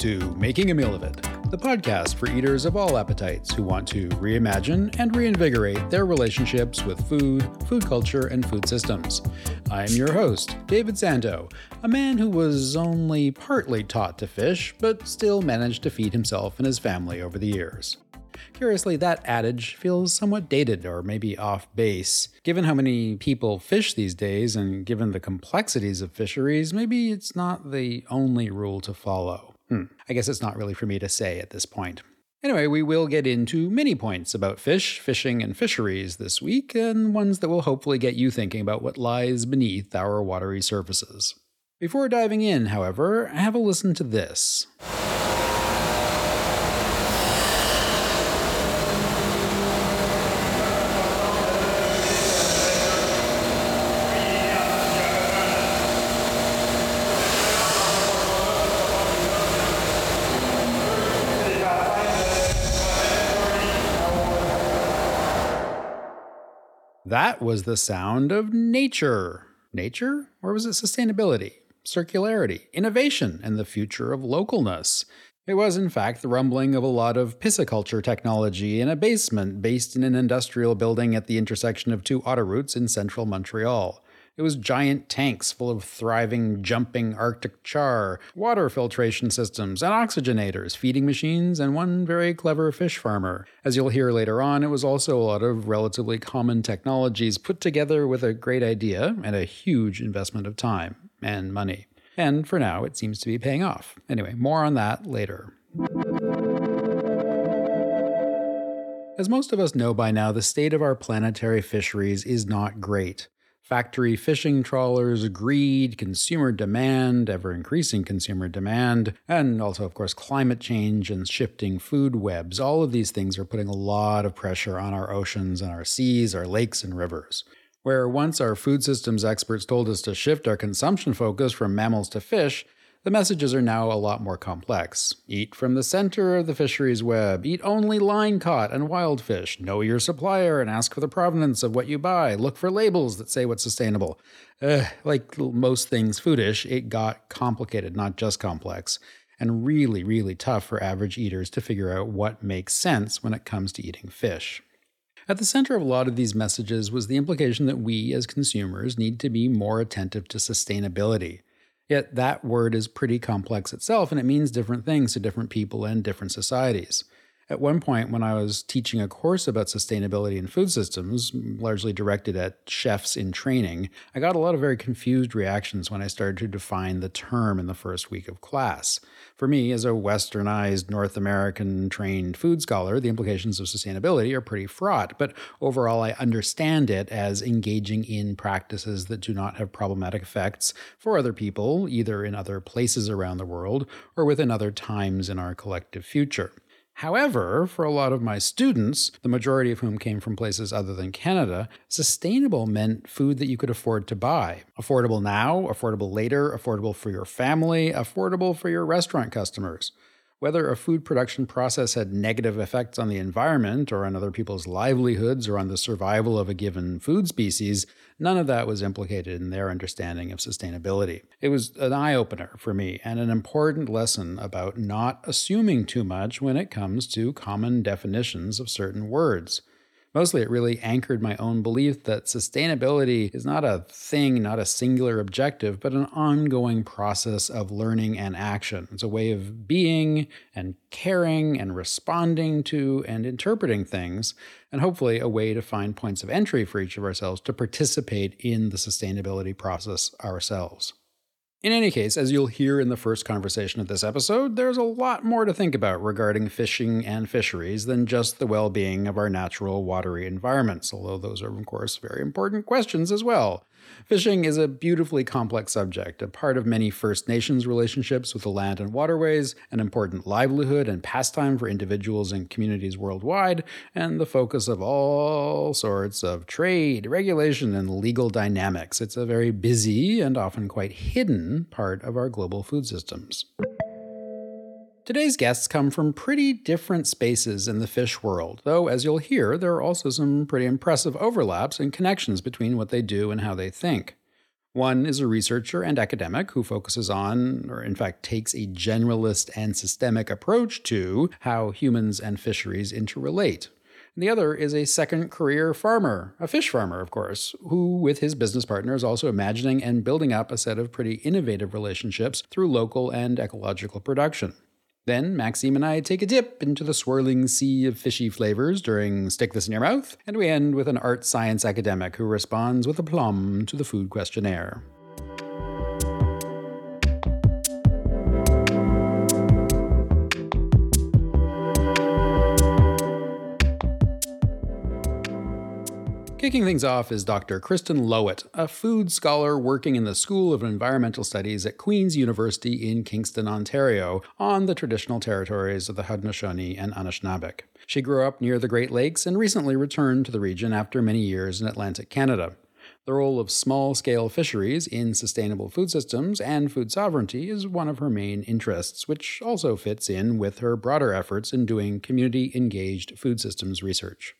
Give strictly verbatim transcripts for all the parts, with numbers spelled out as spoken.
to Making a Meal of It, the podcast for eaters of all appetites who want to reimagine and reinvigorate their relationships with food, food culture, and food systems. I'm your host, David Santo, a man who was only partly taught to fish, but still managed to feed himself and his family over the years. Curiously, that adage feels somewhat dated or maybe off base. Given how many people fish these days and given the complexities of fisheries, maybe it's not the only rule to follow. Hmm. I guess it's not really for me to say at this point. Anyway, we will get into many points about fish, fishing, and fisheries this week, and ones that will hopefully get you thinking about what lies beneath our watery surfaces. Before diving in, however, have a listen to this. That was the sound of nature. Nature? Or was it sustainability, circularity, innovation, and the future of localness? It was, in fact, the rumbling of a lot of pisciculture technology in a basement based in an industrial building at the intersection of two autoroutes in central Montreal. It was giant tanks full of thriving, jumping Arctic char, water filtration systems, and oxygenators, feeding machines, and one very clever fish farmer. As you'll hear later on, it was also a lot of relatively common technologies put together with a great idea and a huge investment of time and money. And for now, it seems to be paying off. Anyway, more on that later. As most of us know by now, the state of our planetary fisheries is not great. Factory fishing trawlers, greed, consumer demand, ever-increasing consumer demand, and also, of course, climate change and shifting food webs. All of these things are putting a lot of pressure on our oceans and our seas, our lakes and rivers. Where once our food systems experts told us to shift our consumption focus from mammals to fish, the messages are now a lot more complex. Eat from the center of the fisheries web. Eat only line-caught and wild fish. Know your supplier and ask for the provenance of what you buy. Look for labels that say what's sustainable. Ugh, like most things foodish, it got complicated, not just complex, and really, really tough for average eaters to figure out what makes sense when it comes to eating fish. At the center of a lot of these messages was the implication that we as consumers need to be more attentive to sustainability. Yet that word is pretty complex itself, and it means different things to different people and different societies. At one point, when I was teaching a course about sustainability in food systems, largely directed at chefs in training, I got a lot of very confused reactions when I started to define the term in the first week of class. For me, as a westernized, North American-trained food scholar, the implications of sustainability are pretty fraught, but overall I understand it as engaging in practices that do not have problematic effects for other people, either in other places around the world or within other times in our collective future. However, for a lot of my students, the majority of whom came from places other than Canada, sustainable meant food that you could afford to buy. Affordable now, affordable later, affordable for your family, affordable for your restaurant customers. Whether a food production process had negative effects on the environment or on other people's livelihoods or on the survival of a given food species, none of that was implicated in their understanding of sustainability. It was an eye-opener for me and an important lesson about not assuming too much when it comes to common definitions of certain words. Mostly, it really anchored my own belief that sustainability is not a thing, not a singular objective, but an ongoing process of learning and action. It's a way of being and caring and responding to and interpreting things, and hopefully a way to find points of entry for each of ourselves to participate in the sustainability process ourselves. In any case, as you'll hear in the first conversation of this episode, there's a lot more to think about regarding fishing and fisheries than just the well-being of our natural watery environments, although those are, of course, very important questions as well. Fishing is a beautifully complex subject, a part of many First Nations relationships with the land and waterways, an important livelihood and pastime for individuals and communities worldwide, and the focus of all sorts of trade, regulation, and legal dynamics. It's a very busy and often quite hidden part of our global food systems. Today's guests come from pretty different spaces in the fish world, though as you'll hear, there are also some pretty impressive overlaps and connections between what they do and how they think. One is a researcher and academic who focuses on, or in fact takes a generalist and systemic approach to, how humans and fisheries interrelate. And the other is a second career farmer, a fish farmer, of course, who, with his business partner, is also imagining and building up a set of pretty innovative relationships through local and ecological production. Then Maxime and I take a dip into the swirling sea of fishy flavors during Stick This in Your Mouth, and we end with an art science academic who responds with aplomb to the food questionnaire. Kicking things off is Doctor Kristen Lowitt, a food scholar working in the School of Environmental Studies at Queen's University in Kingston, Ontario, on the traditional territories of the Haudenosaunee and Anishinaabeg. She grew up near the Great Lakes and recently returned to the region after many years in Atlantic Canada. The role of small-scale fisheries in sustainable food systems and food sovereignty is one of her main interests, which also fits in with her broader efforts in doing community-engaged food systems research.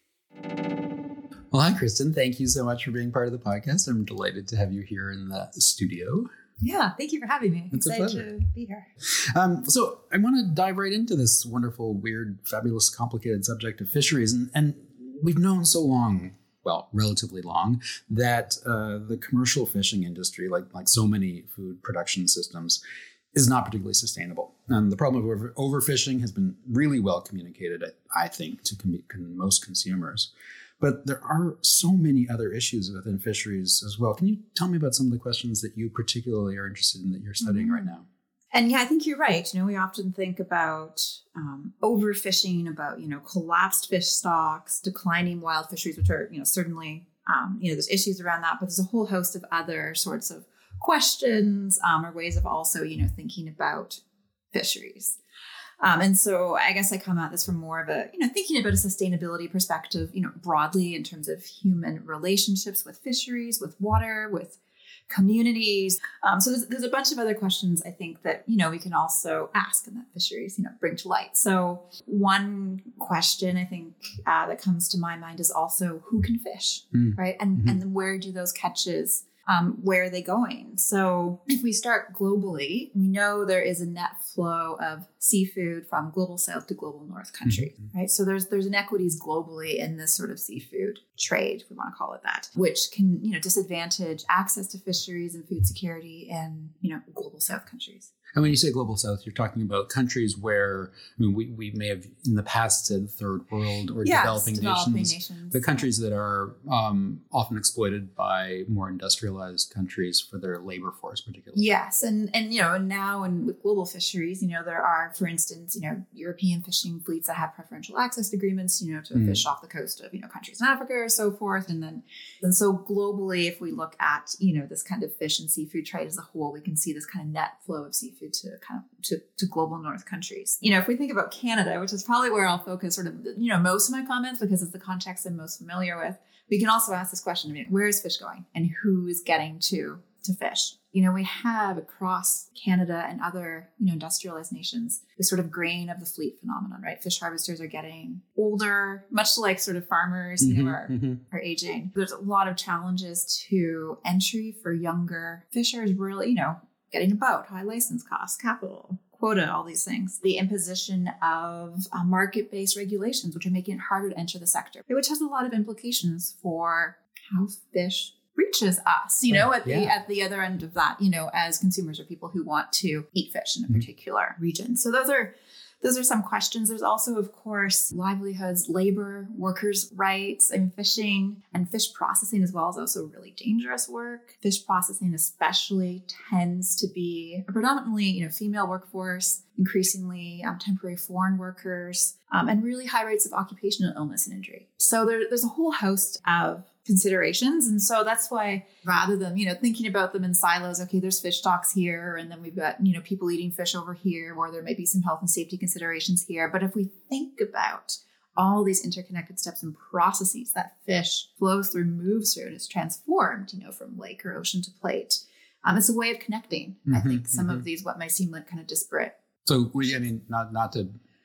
Well, hi, Kristen. Thank you so much for being part of the podcast. I'm delighted to have you here in the studio. Yeah, thank you for having me. It's Excited a pleasure. to be here. Um, so I want to dive right into this wonderful, weird, fabulous, complicated subject of fisheries. And, and we've known so long, well, relatively long, that uh, the commercial fishing industry, like, like so many food production systems, is not particularly sustainable. And the problem of over, overfishing has been really well communicated, I think, to com- most consumers. But there are so many other issues within fisheries as well. Can you tell me about some of the questions that you particularly are interested in that you're studying mm-hmm. right now? And yeah, I think you're right. You know, we often think about um, overfishing, about, you know, collapsed fish stocks, declining wild fisheries, which are, you know, certainly, um, you know, there's issues around that, but there's a whole host of other sorts of questions um, or ways of also, you know, thinking about fisheries. Um, and so I guess I come at this from more of a, you know, thinking about a sustainability perspective, you know, broadly in terms of human relationships with fisheries, with water, with communities. Um, so there's, there's a bunch of other questions I think that, you know, we can also ask and that fisheries, you know, bring to light. So one question I think uh, that comes to my mind is also who can fish, mm. right? And, mm-hmm. and then where do those catches Um, where are they going? So if we start globally, we know there is a net flow of seafood from global south to global north countries, mm-hmm. right? So there's there's inequities globally in this sort of seafood trade, if we want to call it that, which can, you know, disadvantage access to fisheries and food security in, you know, global south countries. And when you say global south, you're talking about countries where, I mean, we, we may have in the past said third world or yes, developing, developing nations, nations. The countries that are um, often exploited by more industrialized countries for their labor force, particularly. Yes. And, and you know, now and with global fisheries, you know, there are, for instance, you know, European fishing fleets that have preferential access agreements, you know, to mm. fish off the coast of, you know, countries in Africa or so forth. And then, and so globally, if we look at, you know, this kind of fish and seafood trade as a whole, we can see this kind of net flow of seafood to kind of to, to global north countries. You know, if we think about Canada, which is probably where I'll focus sort of, you know, most of my comments because it's the context I'm most familiar with, we can also ask this question, I mean, where is fish going and who is getting to, to fish? You know, we have across Canada and other, you know, industrialized nations, this sort of grain of the fleet phenomenon, right? Fish harvesters are getting older, much like sort of farmers, mm-hmm, you know, are, mm-hmm. are aging. There's a lot of challenges to entry for younger fishers, really, you know, getting a boat, high license costs, capital, quota, all these things. The imposition of uh, market-based regulations, which are making it harder to enter the sector, which has a lot of implications for how fish reaches us, you know, at the yeah. at the other end of that, you know, as consumers or people who want to eat fish in a particular mm-hmm. region. So those are Those are some questions. There's also, of course, livelihoods, labor, workers' rights, and fishing and fish processing as well is also really dangerous work. Fish processing especially tends to be a predominantly, you know, female workforce, increasingly um, temporary foreign workers, um, and really high rates of occupational illness and injury. So there, there's a whole host of considerations. And so that's why rather than, you know, thinking about them in silos, okay, there's fish stocks here, and then we've got, you know, people eating fish over here, or there may be some health and safety considerations here. But if we think about all these interconnected steps and processes that fish flows through, moves through, and is transformed, you know, from lake or ocean to plate, um, it's a way of connecting, mm-hmm, I think, some mm-hmm. of these, what might seem like kind of disparate. So, I mean, not, not to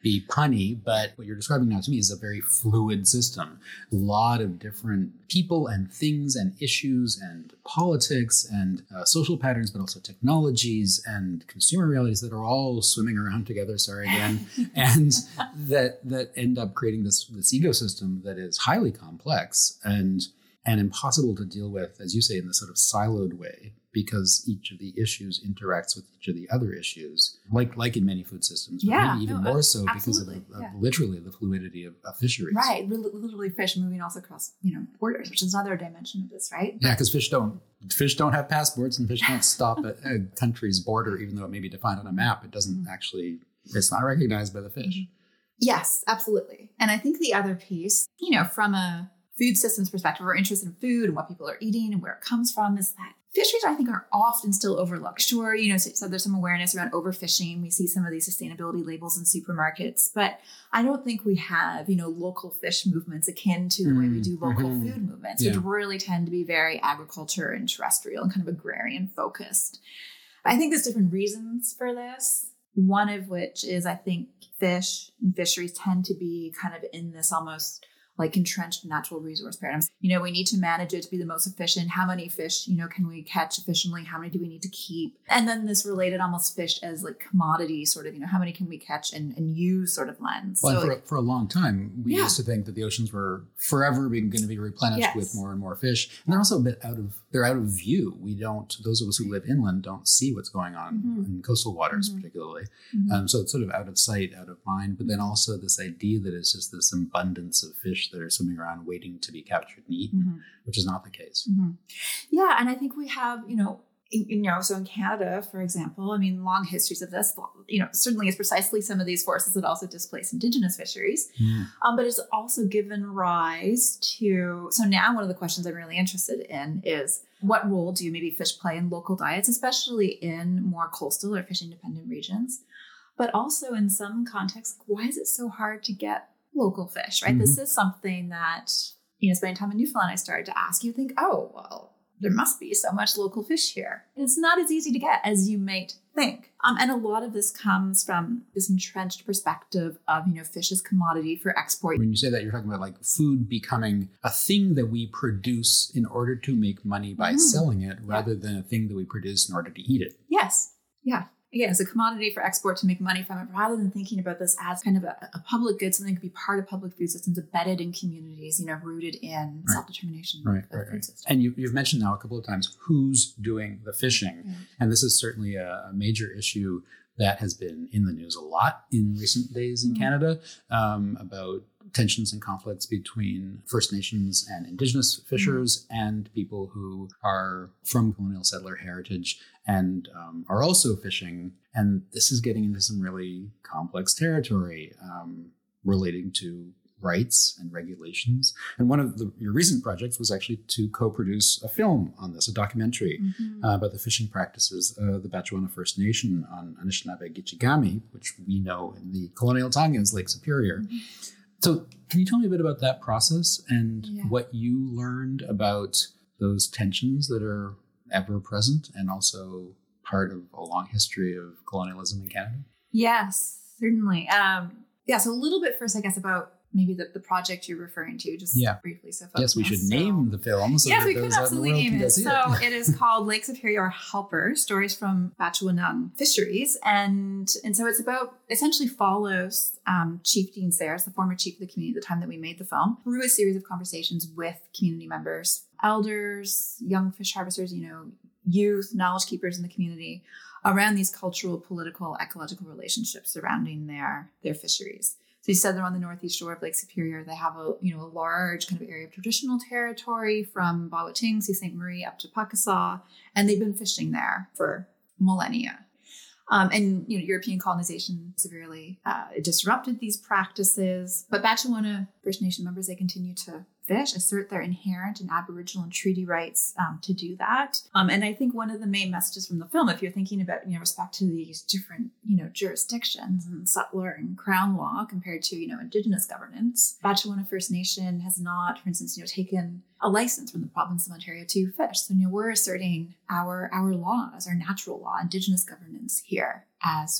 be punny, but what you're describing now to me is a very fluid system. A lot of different people and things and issues and politics and uh, social patterns, but also technologies and consumer realities that are all swimming around together, sorry again, and that that end up creating this, this ecosystem that is highly complex and and impossible to deal with, as you say, in this sort of siloed way, because each of the issues interacts with each of the other issues, like like in many food systems, but yeah, maybe even no, more so because of, absolutely, of yeah. literally the fluidity of, of fisheries. Right, literally fish moving also across, you know, borders, which is another dimension of this, right? Yeah, because fish don't fish don't have passports, and fish don't stop at a country's border, even though it may be defined on a map. It doesn't mm-hmm. actually, it's not recognized by the fish. Mm-hmm. Yes, absolutely. And I think the other piece, you know, from a food systems perspective, we're interested in food and what people are eating and where it comes from, is that fisheries, I think, are often still overlooked. Sure, you know, so, so there's some awareness around overfishing. We see some of these sustainability labels in supermarkets, but I don't think we have, you know, local fish movements akin to the mm, way we do local mm-hmm. food movements, yeah. which really tend to be very agriculture and terrestrial and kind of agrarian focused. I think there's different reasons for this. One of which is, I think, fish and fisheries tend to be kind of in this almost like entrenched natural resource paradigms. You know, we need to manage it to be the most efficient. How many fish, you know, can we catch efficiently? How many do we need to keep? And then this related almost fish as like commodity sort of, you know, how many can we catch and, and use sort of lens. Well, so for, like, for a long time, we yeah. used to think that the oceans were forever being going to be replenished yes. with more and more fish. And they're also a bit out of, they're out of view. We don't, those of us who live inland don't see what's going on mm-hmm. in coastal waters, mm-hmm. particularly. Mm-hmm. Um, so it's sort of out of sight, out of mind. But then also this idea that it's just this abundance of fish that are swimming around waiting to be captured and eaten, mm-hmm. which is not the case. Mm-hmm. Yeah. And I think we have, you know, in, you know, so in Canada, for example, I mean, long histories of this, you know, certainly it's precisely some of these forces that also displace Indigenous fisheries. Mm. Um, but it's also given rise to, so now one of the questions I'm really interested in is what role do maybe fish play in local diets, especially in more coastal or fishing dependent regions? But also in some contexts, why is it so hard to get local fish, right? Mm-hmm. This is something that, you know, spending time in Newfoundland, I started to ask, you think, oh, well, there must be so much local fish here. And it's not as easy to get as you might think. Um, and a lot of this comes from this entrenched perspective of, you know, fish as commodity for export. When you say that, you're talking about like food becoming a thing that we produce in order to make money by mm-hmm. selling it, rather yeah. than a thing that we produce in order to eat it. Yes. Yeah. Yeah, it's a commodity for export to make money from it, rather than thinking about this as kind of a, a public good, something that could be part of public food systems, embedded in communities, you know, rooted in right. self-determination right, of the right, food right. system. And you, you've mentioned now a couple of times who's doing the fishing. Yeah. And this is certainly a, a major issue that has been in the news a lot in recent days in mm-hmm. Canada, um, about tensions and conflicts between First Nations and Indigenous fishers mm-hmm. and people who are from colonial settler heritage and um, are also fishing. And this is getting into some really complex territory um, relating to rights and regulations. And one of the, your recent projects was actually to co-produce a film on this, a documentary mm-hmm. uh, about the fishing practices of the Batchewana First Nation on Anishinaabe Gitchigami, which we know in the colonial tongue as Lake Superior. Mm-hmm. So can you tell me a bit about that process and yeah. what you learned about those tensions that are ever present and also part of a long history of colonialism in Canada? Yes, certainly. Um, yeah, so a little bit first, I guess, about maybe the, the project you're referring to, just yeah. briefly. So yes, we should so, name the film. So yes, that we could absolutely name it. So it. it is called Lake Superior Helper, Stories from Batchewana Fisheries. And and so it's about, essentially follows um, Chief Dean Sayers, the former chief of the community at the time that we made the film, through a series of conversations with community members, elders, young fish harvesters, you know, youth, knowledge keepers in the community, around these cultural, political, ecological relationships surrounding their, their fisheries. So you said they're on the northeast shore of Lake Superior. They have a, you know, a large kind of area of traditional territory from Bawatang, Sault Ste. Marie up to Pakasaw, and they've been fishing there for millennia. Um, and, you know, European colonization severely uh, disrupted these practices. But Batchewana First Nation members, they continue to fish, assert their inherent and Aboriginal and treaty rights um, to do that. Um, and I think one of the main messages from the film, if you're thinking about, you know, respect to these different, you know, jurisdictions and settler and crown law compared to, you know, Indigenous governance, Batchewana First Nation has not, for instance, you know, taken a license from the province of Ontario to fish. So, you know, we're asserting our, our laws, our natural law, Indigenous governance here as sort of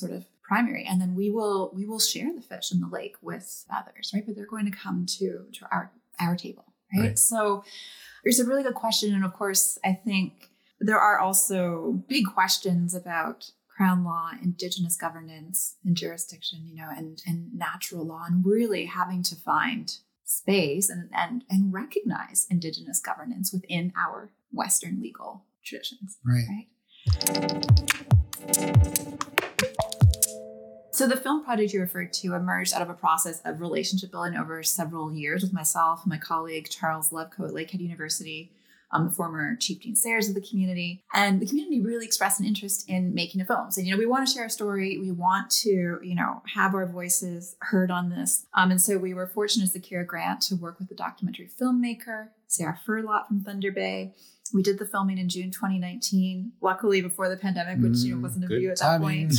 primary, and then we will we will share the fish in the lake with others, right? But they're going to come to to our our table, right? right? So it's a really good question, and of course, I think there are also big questions about Crown law, Indigenous governance, and jurisdiction, you know, and and natural law, and really having to find space and and and recognize Indigenous governance within our Western legal traditions, right? right? So the film project you referred to emerged out of a process of relationship building over several years with myself and my colleague, Charles Levko at Lakehead University, um, the former Chief Dean Sayers of the community. And the community really expressed an interest in making a film. So, you know, we want to share a story. We want to, you know, have our voices heard on this. Um, and so we were fortunate to secure a grant to work with the documentary filmmaker, Sarah Furlot from Thunder Bay. We did the filming in June twenty nineteen, luckily before the pandemic, which mm, you know, wasn't a view at that point.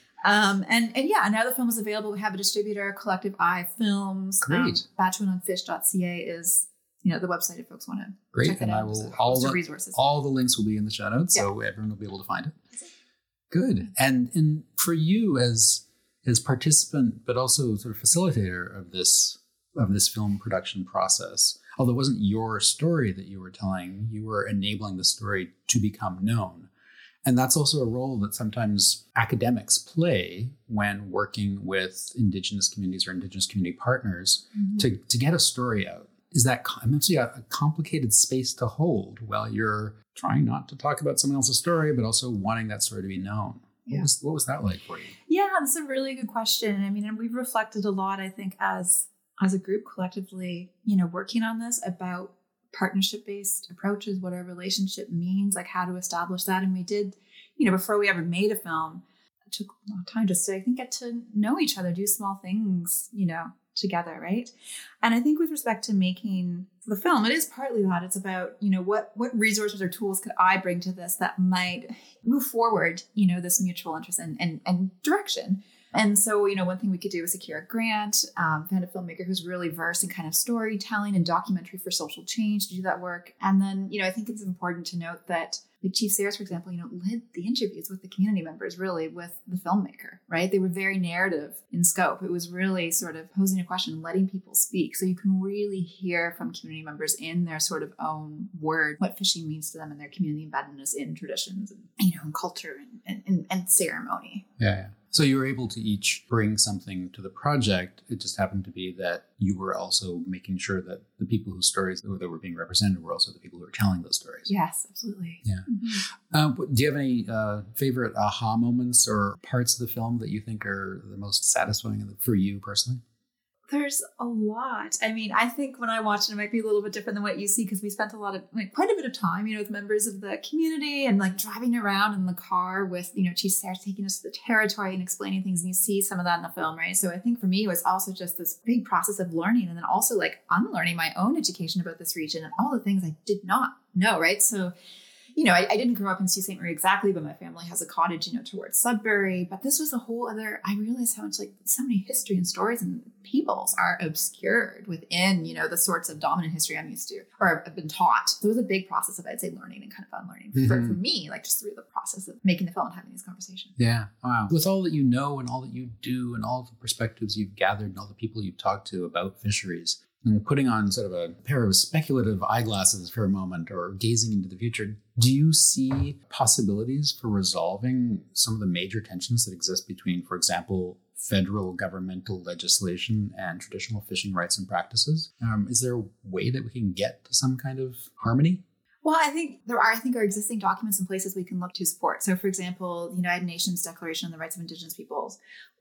Um, and, and yeah, now the film is available. We have a distributor, Collective Eye Films. Great. Um, batchman on fish dot c a is, you know, the website if folks want to Great. check it and out. I will, all the resources. All the links will be in the show notes, yeah. so everyone will be able to find it. Good. And, and for you as, as participant, but also sort of facilitator of this, of this film production process, although it wasn't your story that you were telling, you were enabling the story to become known. And that's also a role that sometimes academics play when working with Indigenous communities or Indigenous community partners mm-hmm. to, to get a story out. Is that obviously a, a complicated space to hold while you're trying not to talk about someone else's story, but also wanting that story to be known? Yeah. What was, what was that like for you? Yeah, that's a really good question. I mean, and we've reflected a lot, I think, as as a group collectively, you know, working on this about partnership-based approaches, what our relationship means, like how to establish that. And we did, you know, before we ever made a film, it took a long time just to, I think, get to know each other, do small things, you know, together, right? And I think with respect to making the film, it is partly that. It's about, you know, what what resources or tools could I bring to this that might move forward, you know, this mutual interest and and, and direction. And so, you know, one thing we could do was secure a grant, um, found a filmmaker who's really versed in kind of storytelling and documentary for social change to do that work. And then, you know, I think it's important to note that like Chief Sayers, for example, you know, led the interviews with the community members, really with the filmmaker, right? They were very narrative in scope. It was really sort of posing a question, letting people speak. So you can really hear from community members in their sort of own word, what fishing means to them and their community embeddedness in traditions and, you know, and culture and, and, and ceremony. Yeah, yeah. So you were able to each bring something to the project. It just happened to be that you were also making sure that the people whose stories that were being represented were also the people who were telling those stories. Yes, absolutely. Yeah. Mm-hmm. Uh, do you have any uh, favorite aha moments or parts of the film that you think are the most satisfying for you personally? There's a lot. I mean, I think when I watch it, it might be a little bit different than what you see because we spent a lot of, like, quite a bit of time, you know, with members of the community and like driving around in the car with, you know, Chief Sayers taking us to the territory and explaining things. And you see some of that in the film, right? So I think for me, it was also just this big process of learning and then also like unlearning my own education about this region and all the things I did not know, right? So, you know, I, I didn't grow up in Sault Ste. Marie exactly, but my family has a cottage, you know, towards Sudbury. But this was a whole other, I realized how much like so many history and stories and peoples are obscured within, you know, the sorts of dominant history I'm used to or have been taught. So it was a big process of, I'd say, learning and kind of unlearning mm-hmm. for, for me, like just through the process of making the film and having these conversations. Yeah. Wow. With all that you know and all that you do and all the perspectives you've gathered and all the people you've talked to about fisheries, and putting on sort of a pair of speculative eyeglasses for a moment or gazing into the future, do you see possibilities for resolving some of the major tensions that exist between, for example, federal governmental legislation and traditional fishing rights and practices? Um, is there a way that we can get to some kind of harmony? Well, I think there are, I think, are existing documents and places we can look to support. So, for example, the United Nations Declaration on the Rights of Indigenous Peoples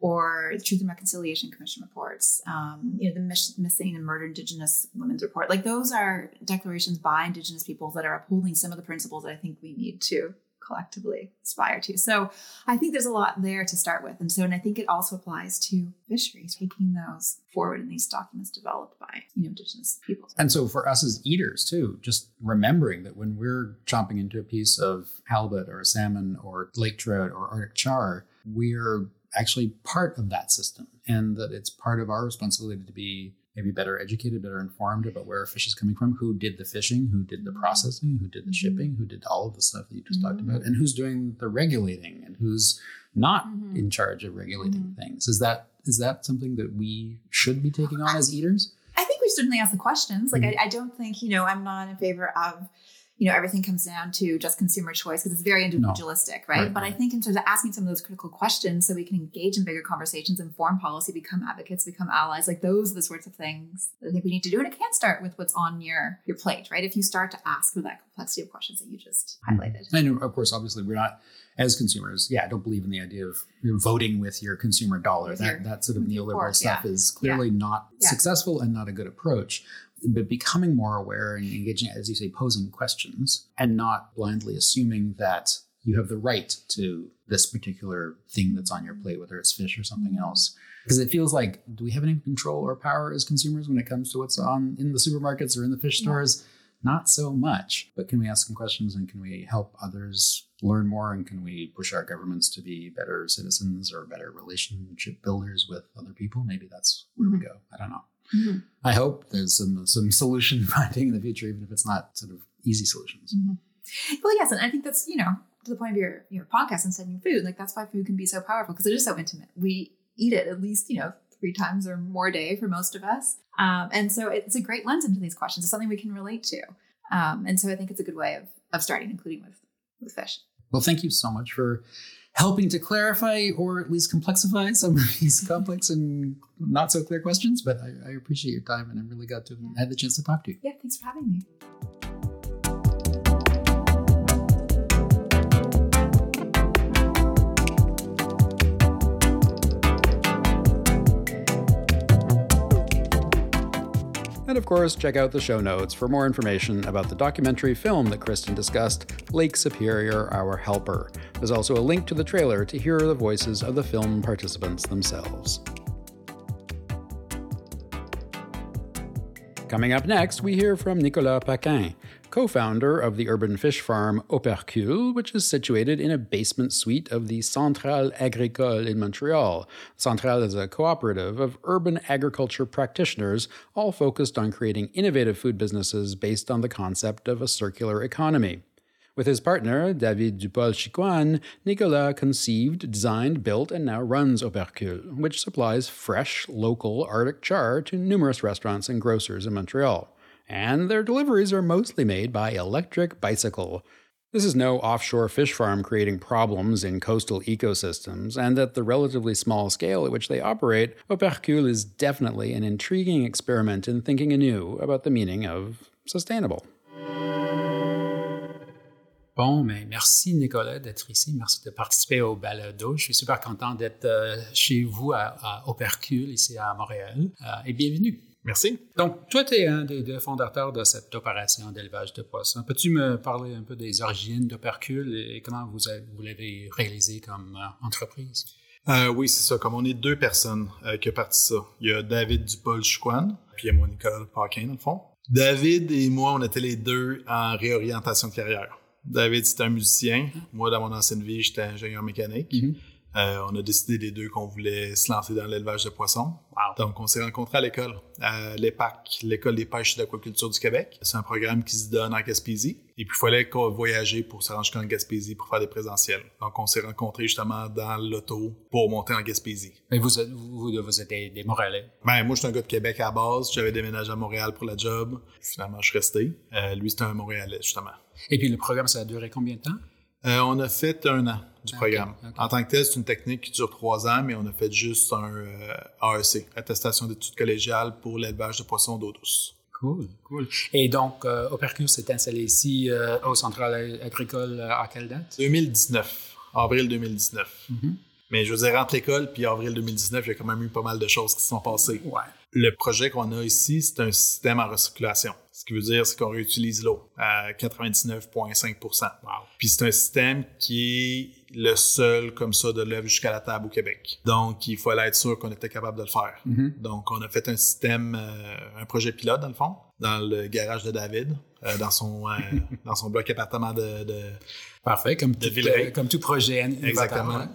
or the Truth and Reconciliation Commission reports, um, you know, the Miss- Missing and Murdered Indigenous Women's Report. Like those are declarations by Indigenous peoples that are upholding some of the principles that I think we need to collectively aspire to. So I think there's a lot there to start with. And so, and I think it also applies to fisheries, taking those forward in these documents developed by, you know, Indigenous peoples. And so for us as eaters too, just remembering that when we're chomping into a piece of halibut or a salmon or lake trout or Arctic char, we're actually part of that system and that it's part of our responsibility to be maybe better educated, better informed about where our fish is coming from, who did the fishing, who did the processing, who did the shipping, who did all of the stuff that you just mm-hmm. talked about, and who's doing the regulating and who's not mm-hmm. in charge of regulating mm-hmm. things. Is that is that something that we should be taking on as eaters? I think we certainly ask the questions. Like, mm-hmm. I, I don't think, you know, I'm not in favor of, you know, everything comes down to just consumer choice because it's very individualistic, no. right? right? But right. I think in terms of asking some of those critical questions so we can engage in bigger conversations, inform policy, become advocates, become allies, like those are the sorts of things that I think we need to do. And it can start with what's on your, your plate, right? If you start to ask for that complexity of questions that you just highlighted. And of course, obviously, we're not, as consumers, yeah, I don't believe in the idea of voting with your consumer dollar. That, your, that sort of neoliberal course, stuff yeah. is clearly yeah. not yeah. successful and not a good approach. But becoming more aware and engaging, as you say, posing questions and not blindly assuming that you have the right to this particular thing that's on your plate, whether it's fish or something else. Because it feels like, do we have any control or power as consumers when it comes to what's on in the supermarkets or in the fish stores? Yeah. Not so much. But can we ask some questions and can we help others learn more? And can we push our governments to be better citizens or better relationship builders with other people? Maybe that's where mm-hmm. we go. I don't know. Mm-hmm. I hope there's some some solution finding in the future, even if it's not sort of easy solutions. Mm-hmm. Well, yes, and I think that's, you know, to the point of your your podcast and studying food, like that's why food can be so powerful because it is so intimate. We eat it at least, you know, three times or more a day for most of us, um, and so it's a great lens into these questions. It's something we can relate to, um, and so I think it's a good way of of starting, including with with fish. Well, thank you so much for helping to clarify or at least complexify some of these complex and not so clear questions. But I, I appreciate your time and I'm really glad to have had the chance to talk to you. Yeah, thanks for having me. And of course, check out the show notes for more information about the documentary film that Kristen discussed, Lake Superior, Our Helper. There's also a link to the trailer to hear the voices of the film participants themselves. Coming up next, we hear from Nicolas Paquin, co-founder of the urban fish farm Opercule, which is situated in a basement suite of the Centrale Agricole in Montreal. Centrale is a cooperative of urban agriculture practitioners, all focused on creating innovative food businesses based on the concept of a circular economy. With his partner, David Dupol-Chicoine, Nicolas conceived, designed, built, and now runs Opercule, which supplies fresh, local Arctic char to numerous restaurants and grocers in Montreal. And their deliveries are mostly made by electric bicycle. This is no offshore fish farm creating problems in coastal ecosystems, and at the relatively small scale at which they operate, Opercule is definitely an intriguing experiment in thinking anew about the meaning of sustainable. Bon, mais merci Nicolas d'être ici. Merci de participer au balado. Je suis super content d'être euh, chez vous à, à Opercule, ici à Montréal. Euh, et bienvenue. Merci. Donc, toi, tu es un des deux fondateurs de cette opération d'élevage de poissons. Peux-tu me parler un peu des origines d'Opercule et comment vous, avez, vous l'avez réalisé comme euh, entreprise? Euh, oui, c'est ça. Comme on est deux personnes euh, qui ont parti ça. Il y a David Dupol-Chicoine, puis il y a moi, Nicolas Paquin, dans le fond. David et moi, on était les deux en réorientation de carrière. David, c'était un musicien. Moi, dans mon ancienne vie, j'étais ingénieur mécanique. Mm-hmm. Euh, on a décidé les deux qu'on voulait se lancer dans l'élevage de poissons. Wow. Donc, on s'est rencontrés à l'école, à l'E P A C, l'École des pêches et d'aquaculture du Québec. C'est un programme qui se donne en Gaspésie. Et puis, il fallait qu'on voyager pour se rendre jusqu'en Gaspésie pour faire des présentiels. Donc, on s'est rencontrés justement dans l'auto pour monter en Gaspésie. Mais vous êtes, vous, vous êtes des, des Montréalais? Ben, moi, je suis un gars de Québec à la base. J'avais déménagé à Montréal pour la job. Finalement, je suis resté. Euh, lui, c'était un Montréalais, justement. Et puis, le programme, ça a duré combien de temps? Euh, on a fait un an du okay, programme. Okay. En tant que tel, c'est une technique qui dure trois ans, mais on a fait juste un euh, A E C, attestation d'études collégiales pour l'élevage de poissons d'eau douce. Cool, cool. Et donc, euh, Opercule s'est installé ici euh, au Centrale Agricole à quelle date? deux mille dix-neuf, avril deux mille dix-neuf. Mm-hmm. Mais je veux dire, entre l'école puis avril deux mille dix-neuf, il y a quand même eu pas mal de choses qui se sont passées. Ouais. Le projet qu'on a ici, c'est un système en recirculation. Ce qui veut dire, c'est qu'on réutilise l'eau à quatre-vingt-dix-neuf virgule cinq pour cent. Wow. Puis c'est un système qui est le seul comme ça de l'œuvre jusqu'à la table au Québec. Donc, il fallait être sûr qu'on était capable de le faire. Mm-hmm. Donc, on a fait un système, euh, un projet pilote dans le fond, dans le garage de David, euh, dans son euh, dans son bloc appartement de, de Parfait, comme, de tout, euh, comme tout projet. Exactement.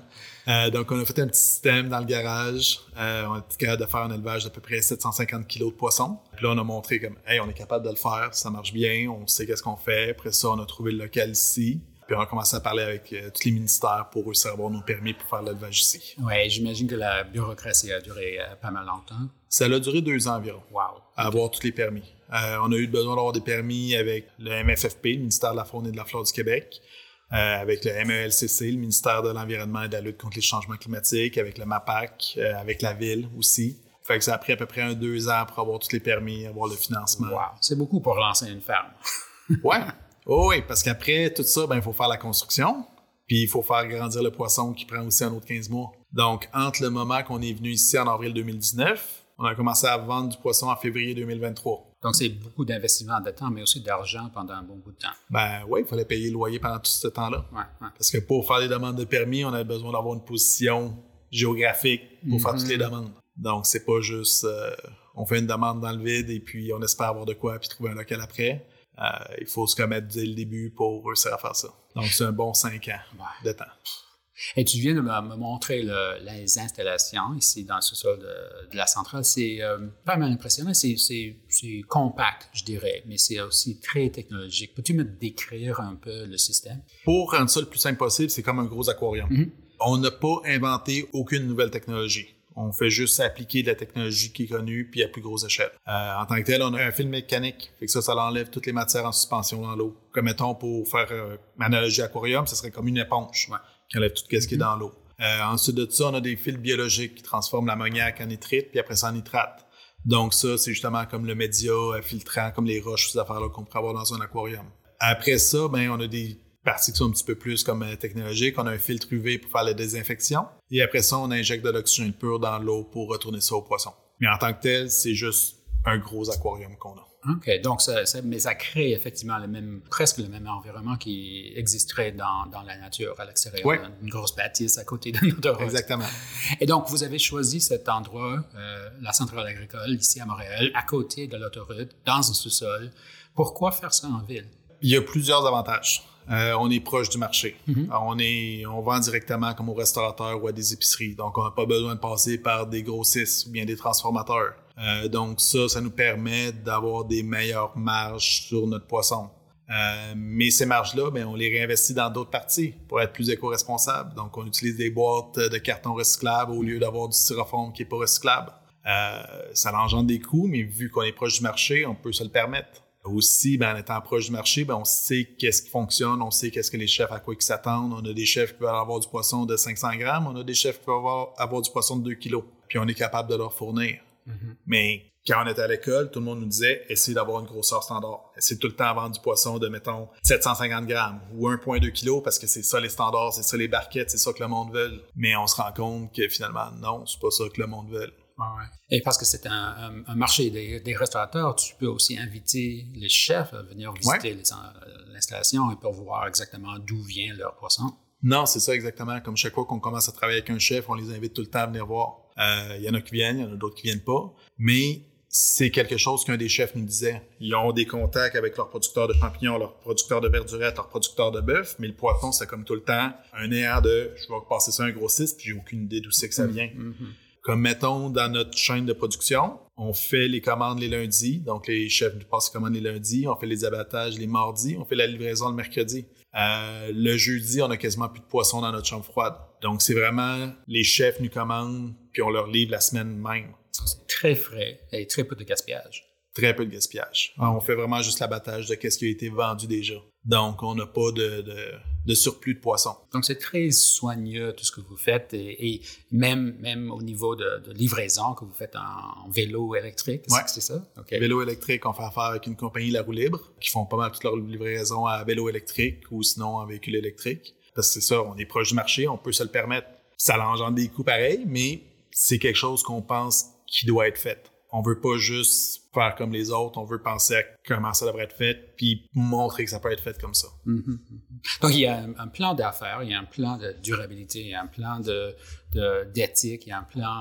Euh, donc, on a fait un petit système dans le garage. Euh, on était capable de faire un élevage d'à peu près sept cent cinquante kilos de poissons. Puis là, on a montré comme, hey, on est capable de le faire, ça marche bien, on sait qu'est-ce qu'on fait. Après ça, on a trouvé le local ici. Puis on a commencé à parler avec euh, tous les ministères pour réussir à avoir nos permis pour faire l'élevage ici. Oui, j'imagine que la bureaucratie a duré euh, pas mal longtemps. Ça a duré deux ans environ. Wow. À avoir tous les permis. Euh, on a eu besoin d'avoir des permis avec le M F F P, le ministère de la Faune et de la Flore du Québec, euh, avec le M E L C C, le ministère de l'Environnement et de la lutte contre les changements climatiques, avec le MAPAC, euh, avec la ville aussi. Fait que ça a pris à peu près un deux ans pour avoir tous les permis, avoir le financement. Wow, c'est beaucoup pour lancer une ferme. Ouais. Oh oui, parce qu'après tout ça, ben il faut faire la construction, puis il faut faire grandir le poisson qui prend aussi un autre quinze mois. Donc, entre le moment qu'on est venu ici en avril deux mille dix-neuf, on a commencé à vendre du poisson en février deux mille vingt-trois. Donc, c'est beaucoup d'investissement de temps, mais aussi d'argent pendant un bon bout de temps. Ben oui, il fallait payer le loyer pendant tout ce temps-là. Ouais, ouais. Parce que pour faire les demandes de permis, on avait besoin d'avoir une position géographique pour mm-hmm. faire toutes les demandes. Donc, c'est pas juste euh, on fait une demande dans le vide et puis on espère avoir de quoi puis trouver un local après. Euh, il faut se commettre dès le début pour réussir à faire ça. Donc, c'est un bon cinq ans ouais. de temps. Et tu viens de me montrer le, les installations ici dans le sous-sol de, de la centrale. C'est euh, pas mal impressionnant. C'est, c'est, c'est compact, je dirais, mais c'est aussi très technologique. Peux-tu me décrire un peu le système? Pour rendre ça le plus simple possible, c'est comme un gros aquarium. Mm-hmm. On n'a pas inventé aucune nouvelle technologie. On fait juste appliquer de la technologie qui est connue puis à plus grosse échelle. Euh, en tant que tel, on a un film mécanique. Fait que ça, ça enlève toutes les matières en suspension dans l'eau. Comme mettons, pour faire euh, une analogie aquarium, ça serait comme une éponge ouais. qui enlève tout ce mm-hmm. qui est dans l'eau. Euh, ensuite de ça, on a des fils biologiques qui transforment l'ammoniac en nitrite puis après ça en nitrate. Donc ça, c'est justement comme le média filtrant, comme les roches, ces affaires-là qu'on pourrait avoir dans un aquarium. Après ça, ben on a des parties qui sont un petit peu plus comme euh, technologiques. On a un filtre U V pour faire la désinfection. Et après ça, on injecte de l'oxygène pur dans l'eau pour retourner ça au poisson. Mais en tant que tel, c'est juste un gros aquarium qu'on a. OK. Donc, ça, ça, mais ça crée effectivement le même, presque le même environnement qui existerait dans, dans la nature à l'extérieur. Oui. Une grosse bâtisse à côté de notre route. Exactement. Et donc, vous avez choisi cet endroit, euh, la centrale agricole, ici à Montréal, à côté de l'autoroute, dans un sous-sol. Pourquoi faire ça en ville? Il y a plusieurs avantages. Euh, on est proche du marché. Mm-hmm. On est, on vend directement comme aux restaurateurs ou à des épiceries. Donc, on n'a pas besoin de passer par des grossistes ou bien des transformateurs. Euh, donc, ça, ça nous permet d'avoir des meilleures marges sur notre poisson. Euh, mais ces marges-là, ben, on les réinvestit dans d'autres parties pour être plus éco-responsables. Donc, on utilise des boîtes de carton recyclable au lieu d'avoir du styrofoam qui n'est pas recyclable. Euh, ça engendre des coûts, mais vu qu'on est proche du marché, on peut se le permettre. Aussi, ben, en étant proche du marché, ben, on sait qu'est-ce qui fonctionne, on sait qu'est-ce que les chefs, à quoi ils s'attendent. On a des chefs qui veulent avoir du poisson de cinq cents grammes, on a des chefs qui veulent avoir, avoir du poisson de deux kilos. Puis on est capable de leur fournir. Mm-hmm. Mais quand on était à l'école, tout le monde nous disait « essayez d'avoir une grosseur standard. Essayez tout le temps de vendre du poisson de, mettons, sept cent cinquante grammes ou un virgule deux kilos parce que c'est ça les standards, c'est ça les barquettes, c'est ça que le monde veut. » Mais on se rend compte que finalement, non, c'est pas ça que le monde veut. Ouais. Et parce que c'est un, un, un marché des, des restaurateurs, tu peux aussi inviter les chefs à venir visiter ouais. les, l'installation et pour voir exactement d'où vient leur poisson. Non, c'est ça exactement. Comme chaque fois qu'on commence à travailler avec un chef, on les invite tout le temps à venir voir. Il euh, y en a qui viennent, il y en a d'autres qui viennent pas. Mais c'est quelque chose qu'un des chefs nous disait. Ils ont des contacts avec leurs producteurs de champignons, leurs producteurs de verdurettes, leurs producteurs de bœuf, mais le poisson, c'est comme tout le temps un néant de « je vais passer ça à un grossiste, puis j'ai aucune idée d'où c'est que ça vient. Mm-hmm. » Comme, mettons, dans notre chaîne de production, on fait les commandes les lundis. Donc, les chefs nous passent les commandes les lundis. On fait les abattages les mardis. On fait la livraison le mercredi. Euh, le jeudi, on a quasiment plus de poisson dans notre chambre froide. Donc, c'est vraiment les chefs nous commandent puis on leur livre la semaine même. C'est très frais et très peu de gaspillage. Très peu de gaspillage. On fait vraiment juste l'abattage de ce qui a été vendu déjà. Donc, on n'a pas de, de, de surplus de poisson. Donc, c'est très soigneux tout ce que vous faites et, et même, même au niveau de, de livraison que vous faites en, en vélo électrique. Oui, c'est ça? Okay. Vélo électrique, on fait affaire avec une compagnie La Roue Libre qui font pas mal toute leur livraison à vélo électrique ou sinon en véhicule électrique. Parce que c'est ça, on est proche du marché, on peut se le permettre. Ça engendre des coûts pareils, mais c'est quelque chose qu'on pense qui doit être fait. On veut pas juste faire comme les autres, on veut penser à comment ça devrait être fait, puis montrer que ça peut être fait comme ça. Mm-hmm. Donc, il y a un, un plan d'affaires, il y a un plan de durabilité, il y a un plan de, de, d'éthique, il y a un plan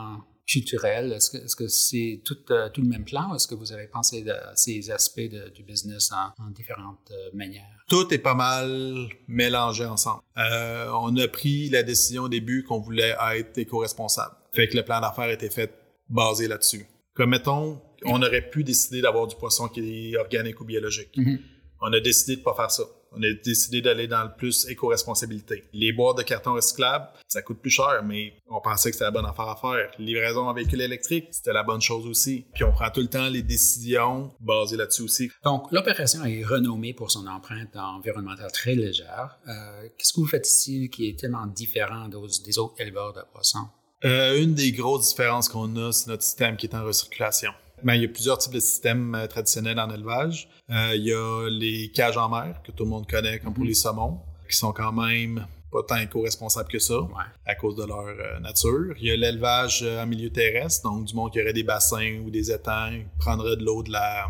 culturel? Est-ce que, est-ce que c'est tout, euh, tout le même plan ou est-ce que vous avez pensé de, à ces aspects de, du business en, en différentes euh, manières? Tout est pas mal mélangé ensemble. Euh, on a pris la décision au début qu'on voulait être éco-responsable. Fait que le plan d'affaires était fait basé là-dessus. Comme mettons, on aurait pu décider d'avoir du poisson qui est organique ou biologique. Mm-hmm. On a décidé de pas faire ça. On a décidé d'aller dans le plus éco-responsabilité. Les boîtes de carton recyclables, ça coûte plus cher, mais on pensait que c'était la bonne affaire à faire. Livraison en véhicule électrique, c'était la bonne chose aussi. Puis on prend tout le temps les décisions basées là-dessus aussi. Donc, l'opération est renommée pour son empreinte environnementale très légère. Euh, qu'est-ce que vous faites ici qui est tellement différent des, des autres éleveurs de poissons? Euh, une des grosses différences qu'on a, c'est notre système qui est en recirculation. Ben, il y a plusieurs types de systèmes euh, traditionnels en élevage. Euh, il y a les cages en mer, que tout le monde connaît, comme pour les saumons, qui sont quand même pas tant éco-responsables que ça, Ouais. à cause de leur euh, nature. Il y a l'élevage euh, en milieu terrestre, donc du monde qui aurait des bassins ou des étangs, qui prendrait de l'eau de la,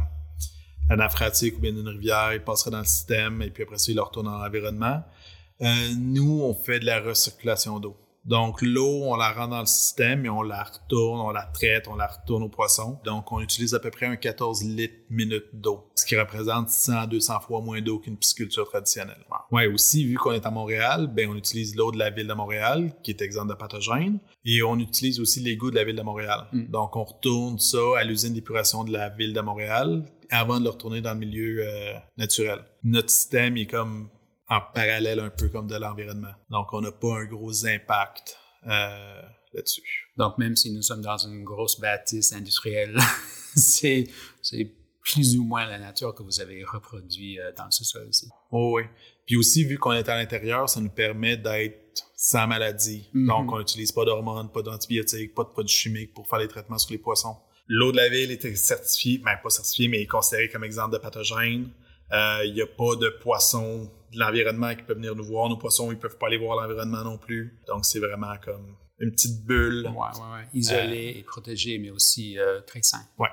la nappe phréatique ou bien d'une rivière, il passerait dans le système, et puis après ça, il le retourne dans l'environnement. Euh, nous, on fait de la recirculation d'eau. Donc, l'eau, on la rend dans le système et on la retourne, on la traite, on la retourne aux poissons. Donc, on utilise à peu près un quatorze litres minute d'eau, ce qui représente cent à deux cents fois moins d'eau qu'une pisciculture traditionnelle. Ouais, aussi, vu qu'on est à Montréal, ben on utilise l'eau de la ville de Montréal, qui est exempte de pathogènes, et on utilise aussi l'égout de la ville de Montréal. Mm. Donc, on retourne ça à l'usine d'épuration de la ville de Montréal avant de le retourner dans le milieu euh, naturel. Notre système est comme en parallèle un peu comme de l'environnement. Donc, on n'a pas un gros impact euh, là-dessus. Donc, même si nous sommes dans une grosse bâtisse industrielle, c'est, c'est plus ou moins la nature que vous avez reproduit euh, dans le sous-sol ici. Oh, oui. Puis aussi, vu qu'on est à l'intérieur, ça nous permet d'être sans maladie. Mm-hmm. Donc, on n'utilise pas d'hormones, pas d'antibiotiques, pas de produits chimiques pour faire les traitements sur les poissons. L'eau de la ville est certifiée, ben pas certifiée, mais est considérée comme exemple de pathogène. Il euh, n'y a pas de poissons de l'environnement qui peuvent venir nous voir. Nos poissons, ils peuvent pas aller voir l'environnement non plus. Donc, c'est vraiment comme une petite bulle. Ouais, ouais, ouais. Isolée euh, et protégée, mais aussi euh, très sain. Ouais.